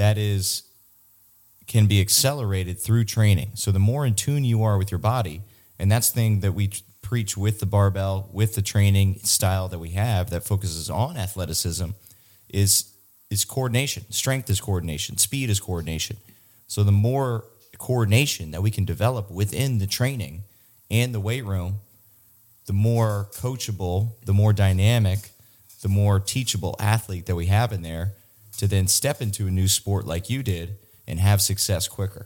can be accelerated through training. So the more in tune you are with your body, and that's the thing that we preach with the barbell, with the training style that we have that focuses on athleticism, is coordination. Strength is coordination. Speed is coordination. So the more coordination that we can develop within the training and the weight room, the more coachable, the more dynamic, the more teachable athlete that we have in there to then step into a new sport like you did and have success quicker.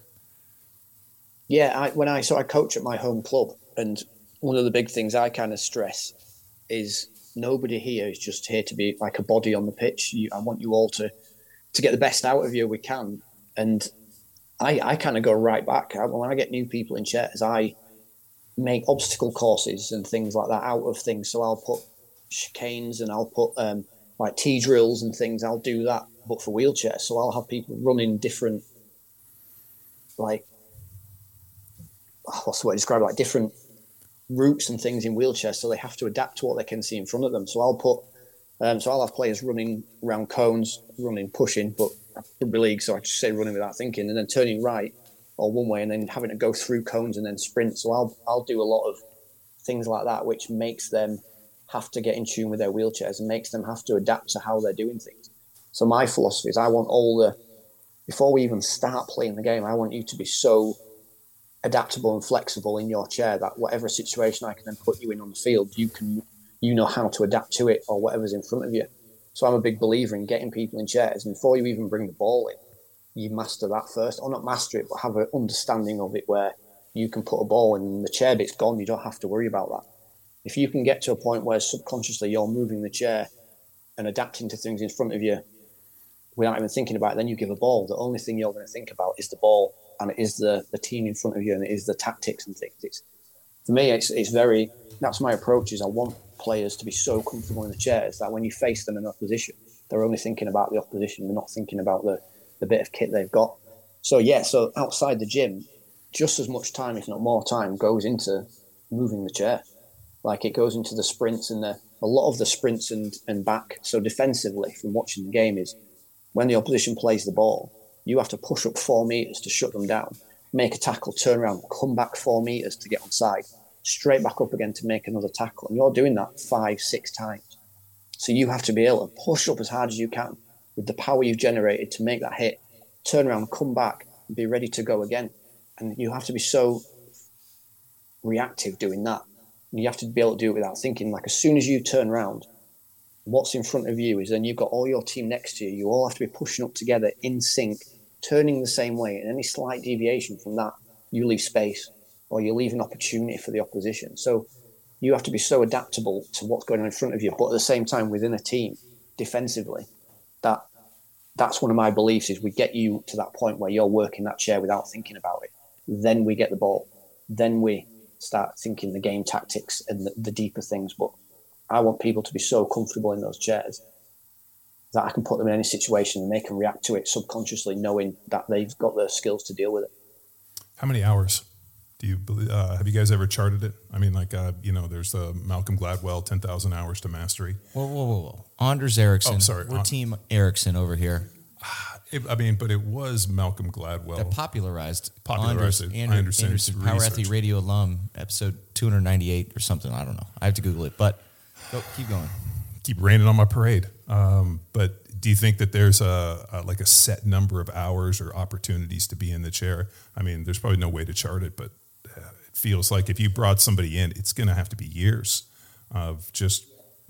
Yeah, I coach at my home club, and one of the big things I kind of stress is nobody here is just here to be like a body on the pitch. I want you all to get the best out of you we can. And I kind of go right back. When I get new people in chairs, I make obstacle courses and things like that out of things. So I'll put chicanes and I'll put like T-drills and things. I'll do that, but for wheelchairs. So I'll have people running different, like, what's the way to describe it? Like different routes and things in wheelchairs, so they have to adapt to what they can see in front of them. So I'll have players running around cones, running, pushing, but rugby league, so I just say running without thinking, and then turning right or one way, and then having to go through cones and then sprint. So I'll do a lot of things like that, which makes them have to get in tune with their wheelchairs and makes them have to adapt to how they're doing things. So my philosophy is, I want before we even start playing the game, I want you to be so adaptable and flexible in your chair that whatever situation I can then put you in on the field, you know how to adapt to it or whatever's in front of you. So I'm a big believer in getting people in chairs, and before you even bring the ball in, you master that first, or not master it, but have an understanding of it where you can put a ball in and the chair bit's gone. You don't have to worry about that. If you can get to a point where subconsciously you're moving the chair and adapting to things in front of you without even thinking about it, then you give a ball. The only thing you're going to think about is the ball, and it is the team in front of you, and it is the tactics and things. For me, that's my approach. Is I want players to be so comfortable in the chairs that when you face them in opposition, they're only thinking about the opposition. They're not thinking about the bit of kit they've got. So outside the gym, just as much time, if not more time, goes into moving the chair. Like, it goes into the sprints and a lot of the sprints and back. So defensively, from watching the game, is when the opposition plays the ball, you have to push up 4 meters to shut them down, make a tackle, turn around, come back 4 meters to get onside, straight back up again to make another tackle. And you're doing that 5-6 times. So you have to be able to push up as hard as you can with the power you've generated to make that hit, turn around, come back, and be ready to go again. And you have to be so reactive doing that. And you have to be able to do it without thinking. Like, as soon as you turn around, what's in front of you is then you've got all your team next to you. You all have to be pushing up together in sync, turning the same way. And any slight deviation from that, you leave space or you leave an opportunity for the opposition. So you have to be so adaptable to what's going on in front of you, but at the same time within a team, defensively, that's one of my beliefs, is we get you to that point where you're working that chair without thinking about it. Then we get the ball. Then we start thinking the game tactics and the deeper things. But I want people to be so comfortable in those chairs that I can put them in any situation and they can react to it subconsciously, knowing that they've got the skills to deal with it. How many hours do you believe? Have you guys ever charted it? I mean, like, there's Malcolm Gladwell, 10,000 hours to mastery. Whoa. Anders Ericsson. Oh, sorry. We're Team Ericsson over here. But it was Malcolm Gladwell. That popularized Anders, it. Anderson, Power Athlete Radio alum, episode 298 or something. I don't know. I have to Google it, but keep going. Keep raining on my parade. But do you think that there's a set number of hours or opportunities to be in the chair? I mean, there's probably no way to chart it, but it feels like if you brought somebody in, it's going to have to be years of just,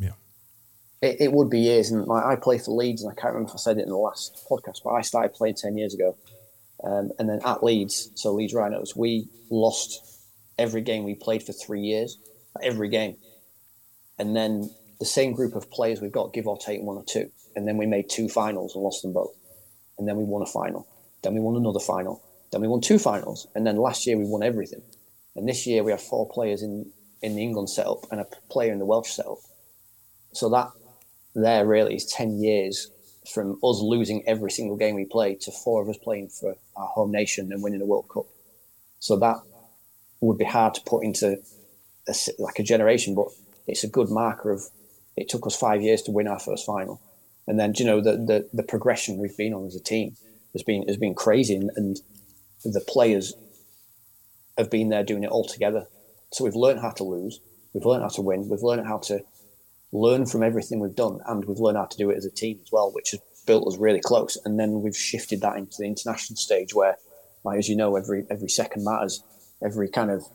It would be years. And I play for Leeds, and I can't remember if I said it in the last podcast, but I started playing 10 years ago. And then at Leeds, so Leeds Rhinos, we lost every game we played for 3 years, every game. And then the same group of players we've got, give or take 1 or 2. And then we made 2 finals and lost them both. And then we won a final. Then we won another final. Then we won 2 finals. And then last year we won everything. And this year we have 4 players in the England setup and a player in the Welsh setup. So that there really is 10 years from us losing every single game we played to 4 of us playing for our home nation and winning a World Cup. So that would be hard to put into a generation, but it's a good marker of it took us 5 years to win our first final. And then, the progression we've been on as a team has been crazy, and the players have been there doing it all together. So we've learned how to lose, we've learned how to win, we've learned how to learn from everything we've done, and we've learned how to do it as a team as well, which has built us really close. And then we've shifted that into the international stage where, like, as you know, every second matters, every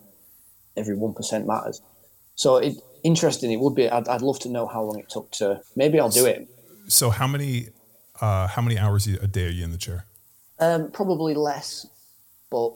1% matters. So interesting. It would be. I'd love to know how long it took to. Maybe I'll do it. So how many hours a day are you in the chair? Probably less, but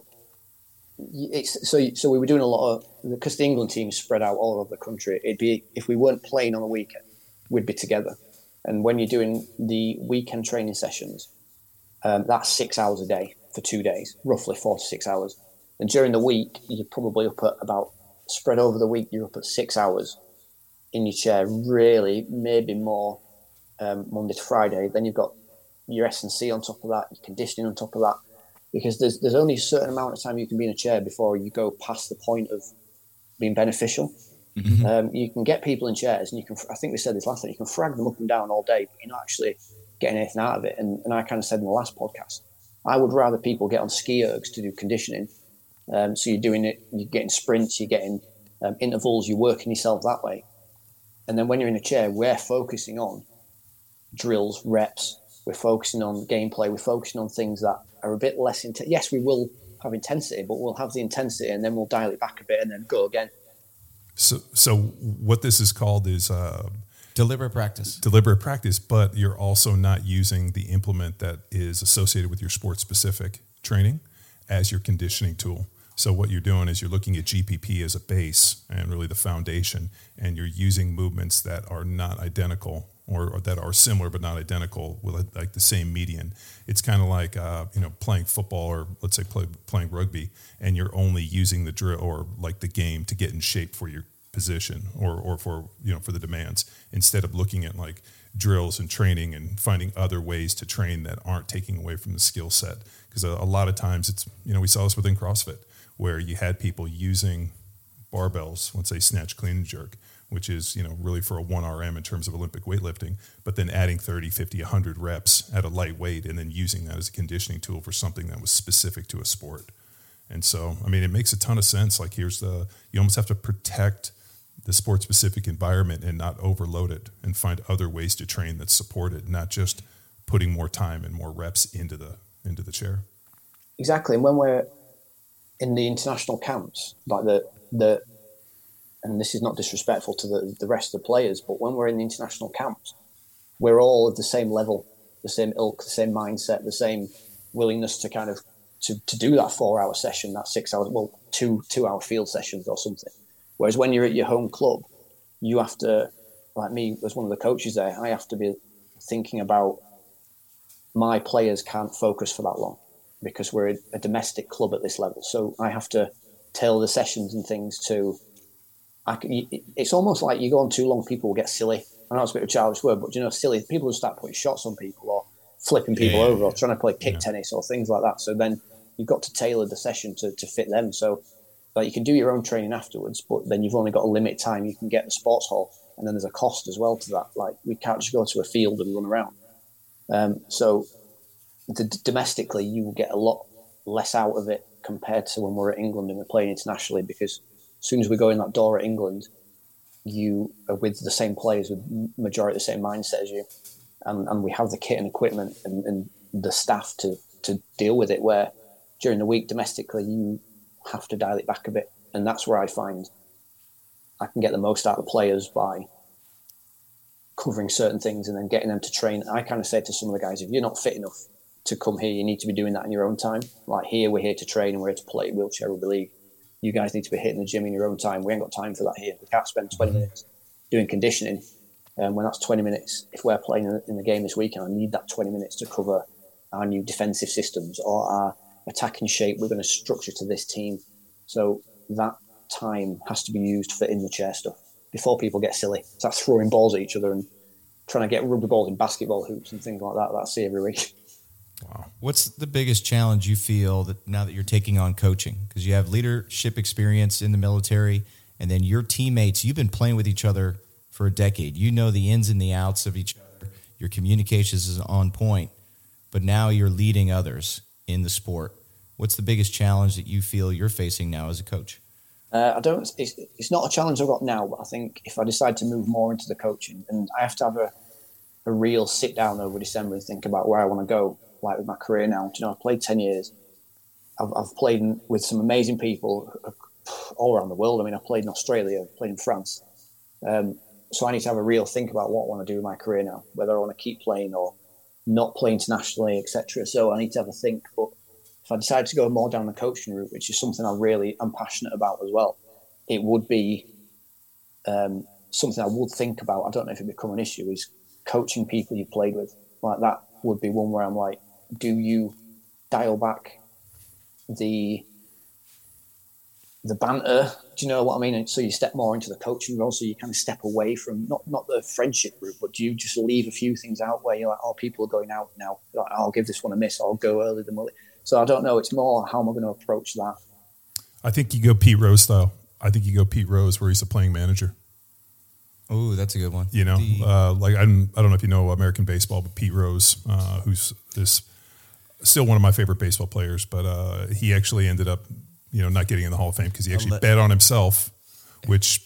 it's so we were doing a lot of, because the England team is spread out all over the country. It'd be, if we weren't playing on a weekend, we'd be together. And when you're doing the weekend training sessions, that's 6 hours a day for 2 days, roughly 4 to 6 hours. And during the week, you're probably up at about, spread over the week, you're up at 6 hours in your chair, really, maybe more Monday to Friday. Then you've got your S&C on top of that, your conditioning on top of that, because there's only a certain amount of time you can be in a chair before you go past the point of being beneficial. Mm-hmm. You can get people in chairs, and you can, I think we said this last time, you can frag them up and down all day, but you're not actually getting anything out of it. And I kind of said in the last podcast, I would rather people get on ski ergs to do conditioning. So you're doing it, you're getting sprints, you're getting intervals, you're working yourself that way. And then when you're in a chair, we're focusing on drills, reps, we're focusing on gameplay, we're focusing on things that are a bit less intense. Yes, we will have intensity, but we'll have the intensity and then we'll dial it back a bit and then go again. So what this is called is deliberate practice. Deliberate practice, but you're also not using the implement that is associated with your sport-specific training as your conditioning tool. So what you're doing is you're looking at GPP as a base and really the foundation, and you're using movements that are not identical or that are similar but not identical with like the same median. It's kind of like playing football or let's say playing rugby, and you're only using the drill or like the game to get in shape for your position or for for the demands, instead of looking at like drills and training and finding other ways to train that aren't taking away from the skill set. Because a lot of times it's, we saw this within CrossFit, where you had people using barbells, let's say snatch, clean, and jerk, which is, really for a 1RM in terms of Olympic weightlifting, but then adding 30, 50, 100 reps at a light weight and then using that as a conditioning tool for something that was specific to a sport. And so, it makes a ton of sense. Like you almost have to protect the sport-specific environment and not overload it, and find other ways to train that support it, not just putting more time and more reps into the chair. Exactly. And when we're in the international camps, like and this is not disrespectful to the rest of the players, but when we're in the international camps, we're all at the same level, the same ilk, the same mindset, the same willingness to kind of to do that 4-hour session, that 6 hours, well, 2-hour field sessions or something. Whereas when you're at your home club, you have to, like me as one of the coaches there, I have to be thinking about my players can't focus for that long because we're a domestic club at this level. So I have to tailor the sessions and things to, it's almost like you go on too long, people will get silly. I know it's a bit of a childish word, but silly, people will start putting shots on people or flipping people over or trying to play kick tennis or things like that. So then you've got to tailor the session to fit them. So like you can do your own training afterwards, but then you've only got a limited time you can get in the sports hall. And then there's a cost as well to that. Like we can't just go to a field and run around. So domestically, you will get a lot less out of it compared to when we're at England and we're playing internationally, because as soon as we go in that door at England, you are with the same players with majority of the same mindset as you. And we have the kit and equipment and the staff to deal with it, where during the week domestically, you have to dial it back a bit. And that's where I find I can get the most out of the players by covering certain things and then getting them to train. I kind of say to some of the guys, if you're not fit enough to come here, you need to be doing that in your own time. Like here, we're here to train and we're here to play wheelchair rugby league. You guys need to be hitting the gym in your own time. We ain't got time for that here. We can't spend 20 minutes doing conditioning. When that's 20 minutes, if we're playing in the game this weekend, I need that 20 minutes to cover our new defensive systems or our attacking shape. We're going to structure to this team. So that time has to be used for in the chair stuff before people get silly. It's like throwing balls at each other and trying to get rugby balls in basketball hoops and things like that. That's I see every week. Wow. What's the biggest challenge you feel that now that you're taking on coaching? Because you have leadership experience in the military, and then your teammates, you've been playing with each other for a decade. You know the ins and the outs of each other. Your communications is on point, but now you're leading others in the sport. What's the biggest challenge that you feel you're facing now as a coach? It's not a challenge I've got now, but I think if I decide to move more into the coaching, and I have to have a real sit down over December and think about where I want to go, like with my career now. I've played 10 years. I've played with some amazing people all around the world. I've played in Australia, I've played in France. So I need to have a real think about what I want to do with my career now, whether I want to keep playing or not play internationally, etc. So I need to have a think. But if I decide to go more down the coaching route, which is something I'm passionate about as well, it would be something I would think about. I don't know if it become an issue, is coaching people you played with. Like that would be one where I'm like, do you dial back the banter. Do you know what I mean? And so you step more into the coaching role, so you kind of step away from not the friendship group, but do you just leave a few things out where you're like, oh, people are going out now. Like, I'll give this one a miss. I'll go early than early. So I don't know. It's more how am I going to approach that? I think you go Pete Rose style. I think you go Pete Rose where he's a playing manager. Oh, that's a good one. You know, like I don't know if you know American baseball, but Pete Rose, who's this still one of my favorite baseball players, but he actually ended up, not getting in the Hall of Fame because he actually bet on himself, which,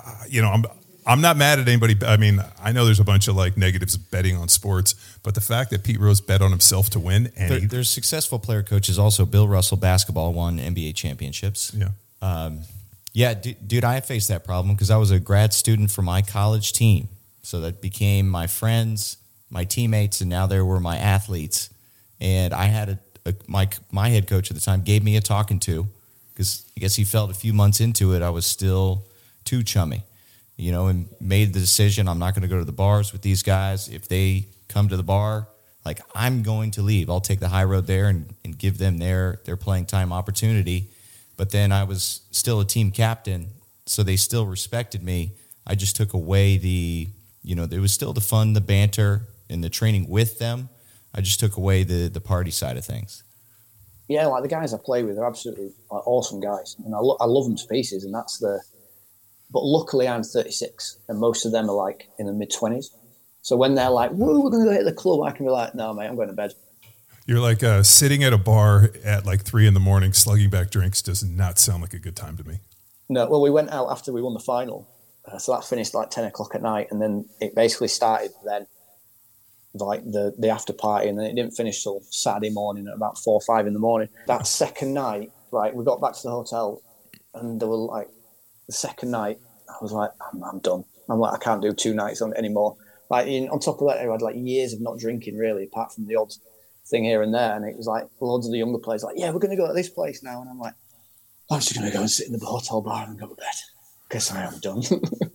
I'm not mad at anybody. I mean, I know there's a bunch of like negatives of betting on sports, but the fact that Pete Rose bet on himself to win, and there's successful player coaches also. Bill Russell basketball won NBA championships. Yeah. Yeah, dude, I faced that problem because I was a grad student for my college team. So that became my friends, my teammates, and now they were my athletes. And I had my head coach at the time gave me a talking to because I guess he felt a few months into it I was still too chummy, and made the decision I'm not going to go to the bars with these guys. If they come to the bar, like I'm going to leave. I'll take the high road there and give them their playing time opportunity. But then I was still a team captain, so they still respected me. I just took away there was still the fun, the banter, and the training with them. I just took away the party side of things. Yeah, like the guys I play with are absolutely awesome guys, and I love them to pieces. And but luckily I'm 36, and most of them are like in the mid-20s. So when they're like, "Whoa, we're going to go hit the club," I can be like, "No, mate, I'm going to bed." You're like sitting at a bar at like 3 a.m, slugging back drinks does not sound like a good time to me. No, well, we went out after we won the final. So that finished like 10 o'clock at night. And then it basically started then, like the after party. And then it didn't finish till Saturday morning at about 4 or 5 in the morning. That second night, like we got back to the hotel and there were like, the second night, I was like, I'm done. I'm like, I can't do 2 nights on it anymore. Like on top of that, I had like years of not drinking really, apart from the odd thing here and there, and it was like loads of the younger players like, yeah, we're going to go to this place now, and I'm like, I'm just going to go and sit in the hotel bar and go to bed because I am done.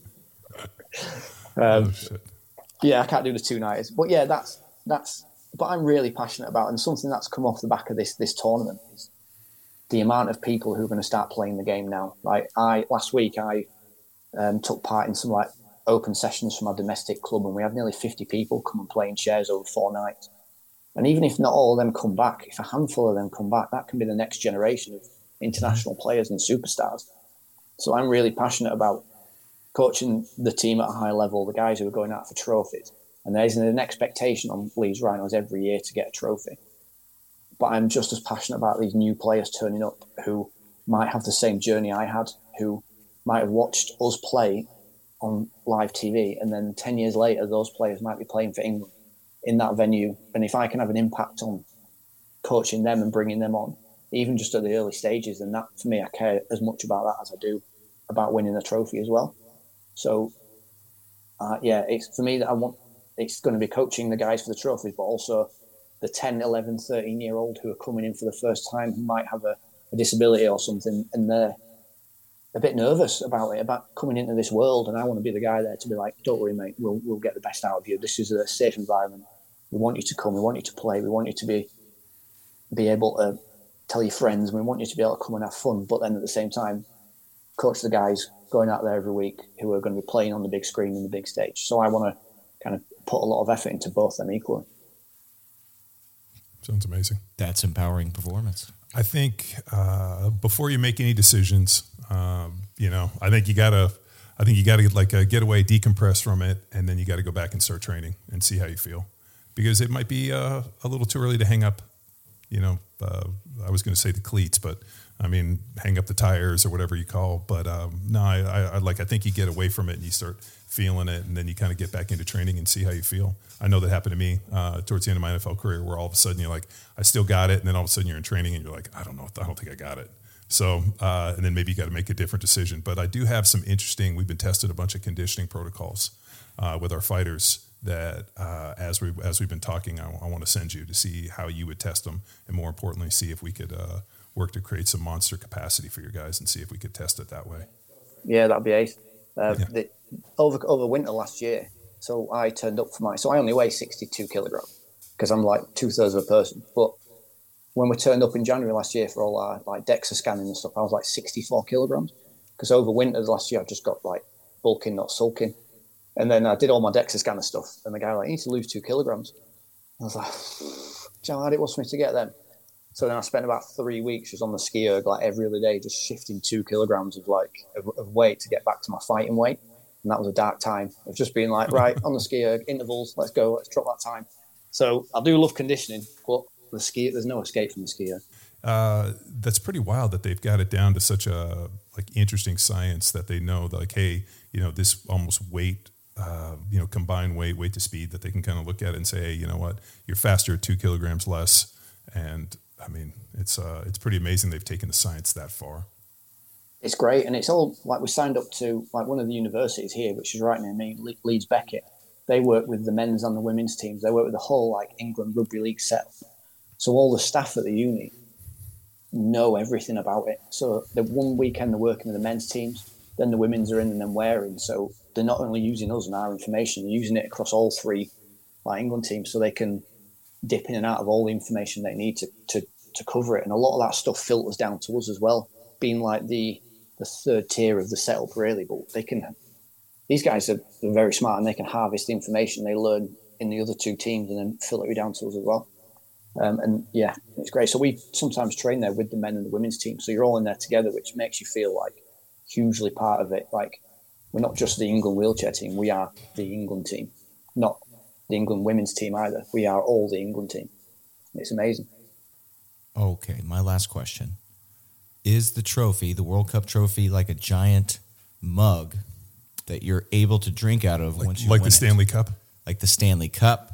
Yeah, I can't do the 2 nights, but yeah, that's but I'm really passionate about, and something that's come off the back of this tournament is the amount of people who are going to start playing the game now. Like last week I took part in some like open sessions from our domestic club, and we had nearly 50 people come and play in shares over 4 nights. And even if not all of them come back, if a handful of them come back, that can be the next generation of international players and superstars. So I'm really passionate about coaching the team at a high level, the guys who are going out for trophies. And there's an expectation on Leeds Rhinos every year to get a trophy. But I'm just as passionate about these new players turning up who might have the same journey I had, who might have watched us play on live TV, and then 10 years later, those players might be playing for England in that venue. And if I can have an impact on coaching them and bringing them on, even just at the early stages, then that, for me, I care as much about that as I do about winning a trophy as well. So, it's for me that it's going to be coaching the guys for the trophies, but also the 10, 11, 13-year-old who are coming in for the first time, who might have a disability or something, and they're a bit nervous about it, about coming into this world. And I want to be the guy there to be like, don't worry, mate, we'll get the best out of you. This is a safe environment. We want you to come. We want you to play. We want you to be able to tell your friends. We want you to be able to come and have fun. But then at the same time, coach the guys going out there every week who are going to be playing on the big screen and the big stage. So I want to kind of put a lot of effort into both them equally. Sounds amazing. That's empowering performance. I think before you make any decisions, I think you gotta get away, decompress from it, and then you got to go back and start training and see how you feel, because it might be a little too early to hang up. I was going to say the cleats, but I mean hang up the tires or whatever you call. But no, I think you get away from it and you start feeling it, and then you kind of get back into training and see how you feel. I know that happened to me towards the end of my NFL career, where all of a sudden you're like, I still got it, and then all of a sudden you're in training and you're like, I don't think I got it. So, and then maybe you got to make a different decision. But I do have some interesting, we've been tested a bunch of conditioning protocols with our fighters that as we've been talking, I want to send you to see how you would test them, and more importantly, see if we could work to create some monster capacity for your guys and see if we could test it that way. Yeah, that'd be ace. Over winter last year, so I turned up for so I only weigh 62 kilograms because I'm like 2/3 of a person. But when we turned up in January last year for all our like DEXA scanning and stuff, I was like 64 kilograms because over winter last year I just got like bulking, not sulking. And then I did all my DEXA scanner stuff, and the guy was like, you need to lose 2 kilograms. I was like, do you know how hard it was for me to get them? So then I spent about 3 weeks just on the ski erg, like every other day, just shifting 2 kilograms of weight to get back to my fighting weight. And that was a dark time of just being like, right, on the ski erg, intervals, let's go, let's drop that time. So I do love conditioning, but there's no escape from the ski erg. That's pretty wild that they've got it down to such a like interesting science that they know that, like, hey, you know, this almost weight, combined weight to speed, that they can kind of look at it and say, hey, you know what, you're faster at 2 kilograms less. And I mean, it's pretty amazing they've taken the science that far. It's great. And it's all like, we signed up to like one of the universities here, which is right near me, Leeds Beckett. They work with the men's and the women's teams. They work with the whole like England Rugby League setup. So all the staff at the uni know everything about it. So the one weekend they're working with the men's teams, then the women's are in, and then we're in. So they're not only using us and our information, they're using it across all 3 like England teams, so they can dip in and out of all the information they need to cover it. And a lot of that stuff filters down to us as well, being like the third tier of the setup, really. But these guys are very smart, and they can harvest the information they learn in the other 2 teams and then filter it down to us as well. And yeah, it's great. So we sometimes train there with the men and the women's team. So you're all in there together, which makes you feel like hugely part of it. Like, we're not just the England wheelchair team, we are the England team, not the England women's team either. We are all the England team. It's amazing. Okay, my last question. Is the trophy, the World Cup trophy, like a giant mug that you're able to drink out of once you win the Stanley Cup? Like the Stanley Cup?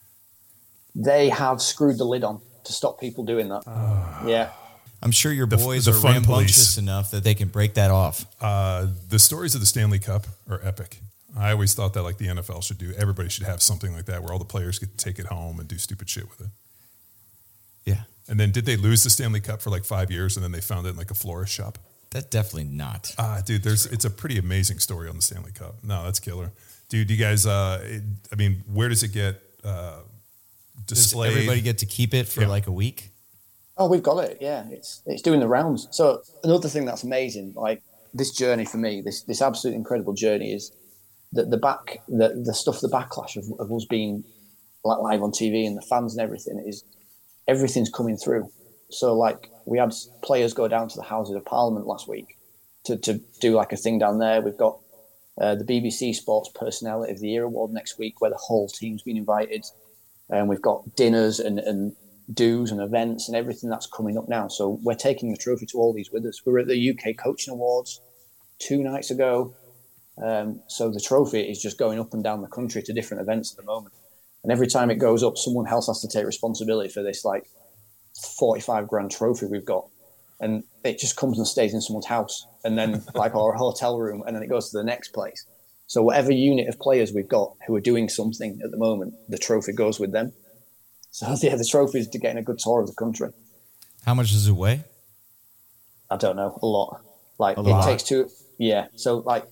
They have screwed the lid on to stop people doing that. Yeah. I'm sure your boys are rambunctious enough that they can break that off. The stories of the Stanley Cup are epic. I always thought that, like, the NFL should do. Everybody should have something like that where all the players get to take it home and do stupid shit with it. Yeah. And then did they lose the Stanley Cup for like 5 years and then they found it in like a florist shop? That's definitely not. Dude, it's a pretty amazing story on the Stanley Cup. No, that's killer. Dude, you guys, where does it get displayed? Does everybody get to keep it for like a week? Oh, we've got it. Yeah, it's doing the rounds. So another thing that's amazing, like this journey for me, this absolutely incredible journey, is that the stuff, the backlash of us being like live on TV and the fans and everything's coming through. So like, we had players go down to the Houses of Parliament last week to do like a thing down there. We've got the BBC Sports Personality of the Year award next week, where the whole team's been invited, and we've got dinners and do's and events and everything that's coming up now. So we're taking the trophy to all these with us. We were at the UK Coaching Awards 2 nights ago. So the trophy is just going up and down the country to different events at the moment. And every time it goes up, someone else has to take responsibility for this like 45 grand trophy we've got. And it just comes and stays in someone's house, and then like our hotel room, and then it goes to the next place. So whatever unit of players we've got who are doing something at the moment, the trophy goes with them. So yeah, the trophy is getting a good tour of the country. How much does it weigh? I don't know, a lot. Like takes 2. Yeah. So like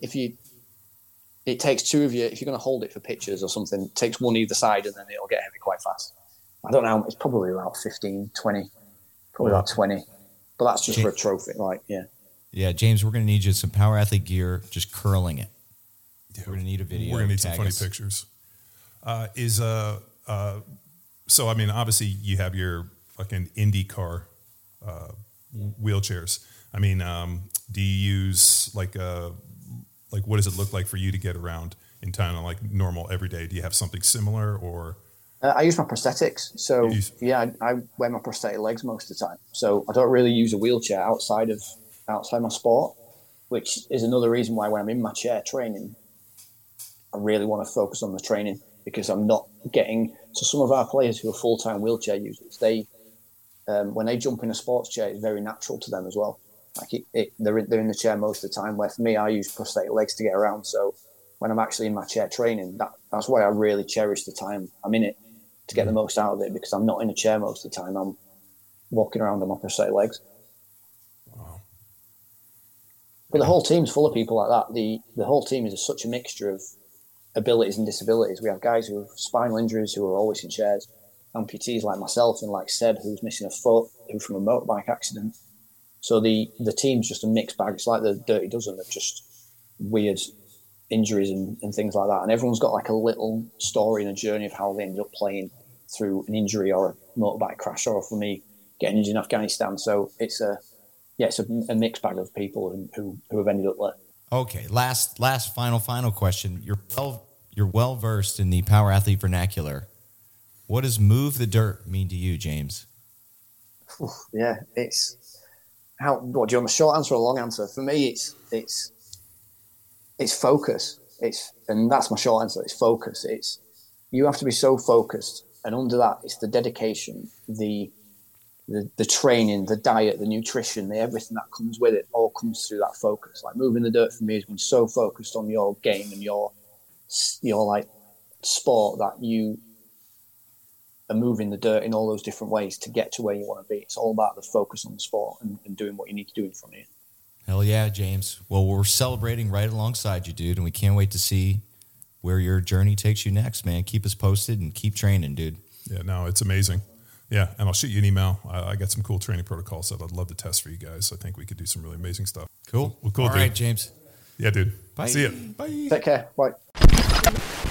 it takes 2 of you, if you're going to hold it for pictures or something, it takes 1 either side, and then it'll get heavy quite fast. I don't know. It's probably about 15, 20, probably about 20. But that's just for a trophy. Like, yeah. Yeah, James, we're going to need you some Power Athlete gear, just curling it. Yeah, we're going to need a video. We're going to need some funny pictures. So, I mean, obviously you have your fucking IndyCar wheelchairs. I mean, do you use like what does it look like for you to get around in town, like normal every day? Do you have something similar, or? I use my prosthetics. So I wear my prosthetic legs most of the time. So I don't really use a wheelchair outside my sport, which is another reason why when I'm in my chair training, I really want to focus on the training, because I'm not getting. So some of our players who are full-time wheelchair users, they when they jump in a sports chair, it's very natural to them as well. Like they're in the chair most of the time. Where for me, I use prosthetic legs to get around. So when I'm actually in my chair training, that's why I really cherish the time I'm in it, to get the most out of it, because I'm not in a chair most of the time. I'm walking around on my prosthetic legs. Wow. But the whole team's full of people like that. The whole team is such a mixture of abilities and disabilities. We have guys who have spinal injuries who are always in chairs. amputees like myself and like Sed, who's missing a foot, who's from a motorbike accident. So the team's just a mixed bag. It's like the Dirty Dozen of just weird injuries and things like that. And everyone's got like a little story and a journey of how they ended up playing through an injury or a motorbike crash, or for me, getting injured in Afghanistan. So it's a mixed bag of people who have ended up there. Okay, last final question. You're well versed in the power athlete vernacular. What does move the dirt mean to you, James? Yeah, it's what do you want, a short answer or a long answer? For me, it's focus. And that's my short answer. It's focus. You have to be so focused, and under that, it's the dedication, the training, the diet, the nutrition, everything that comes with it all comes through that focus. Like moving the dirt for me is being so focused on your game and your like sport that you are moving the dirt in all those different ways to get to where you want to be. It's all about the focus on the sport and doing what you need to do in front of you. Hell yeah, James. Well, we're celebrating right alongside you, dude, and we can't wait to see where your journey takes you next, man. Keep us posted and keep training, dude. Yeah, no, it's amazing. Yeah, and I'll shoot you an email. I got some cool training protocols that I'd love to test for you guys. I think we could do some really amazing stuff. Cool. Well, cool, all dude. right, James. Yeah, dude. Bye. See ya. Bye. Take care. Bye.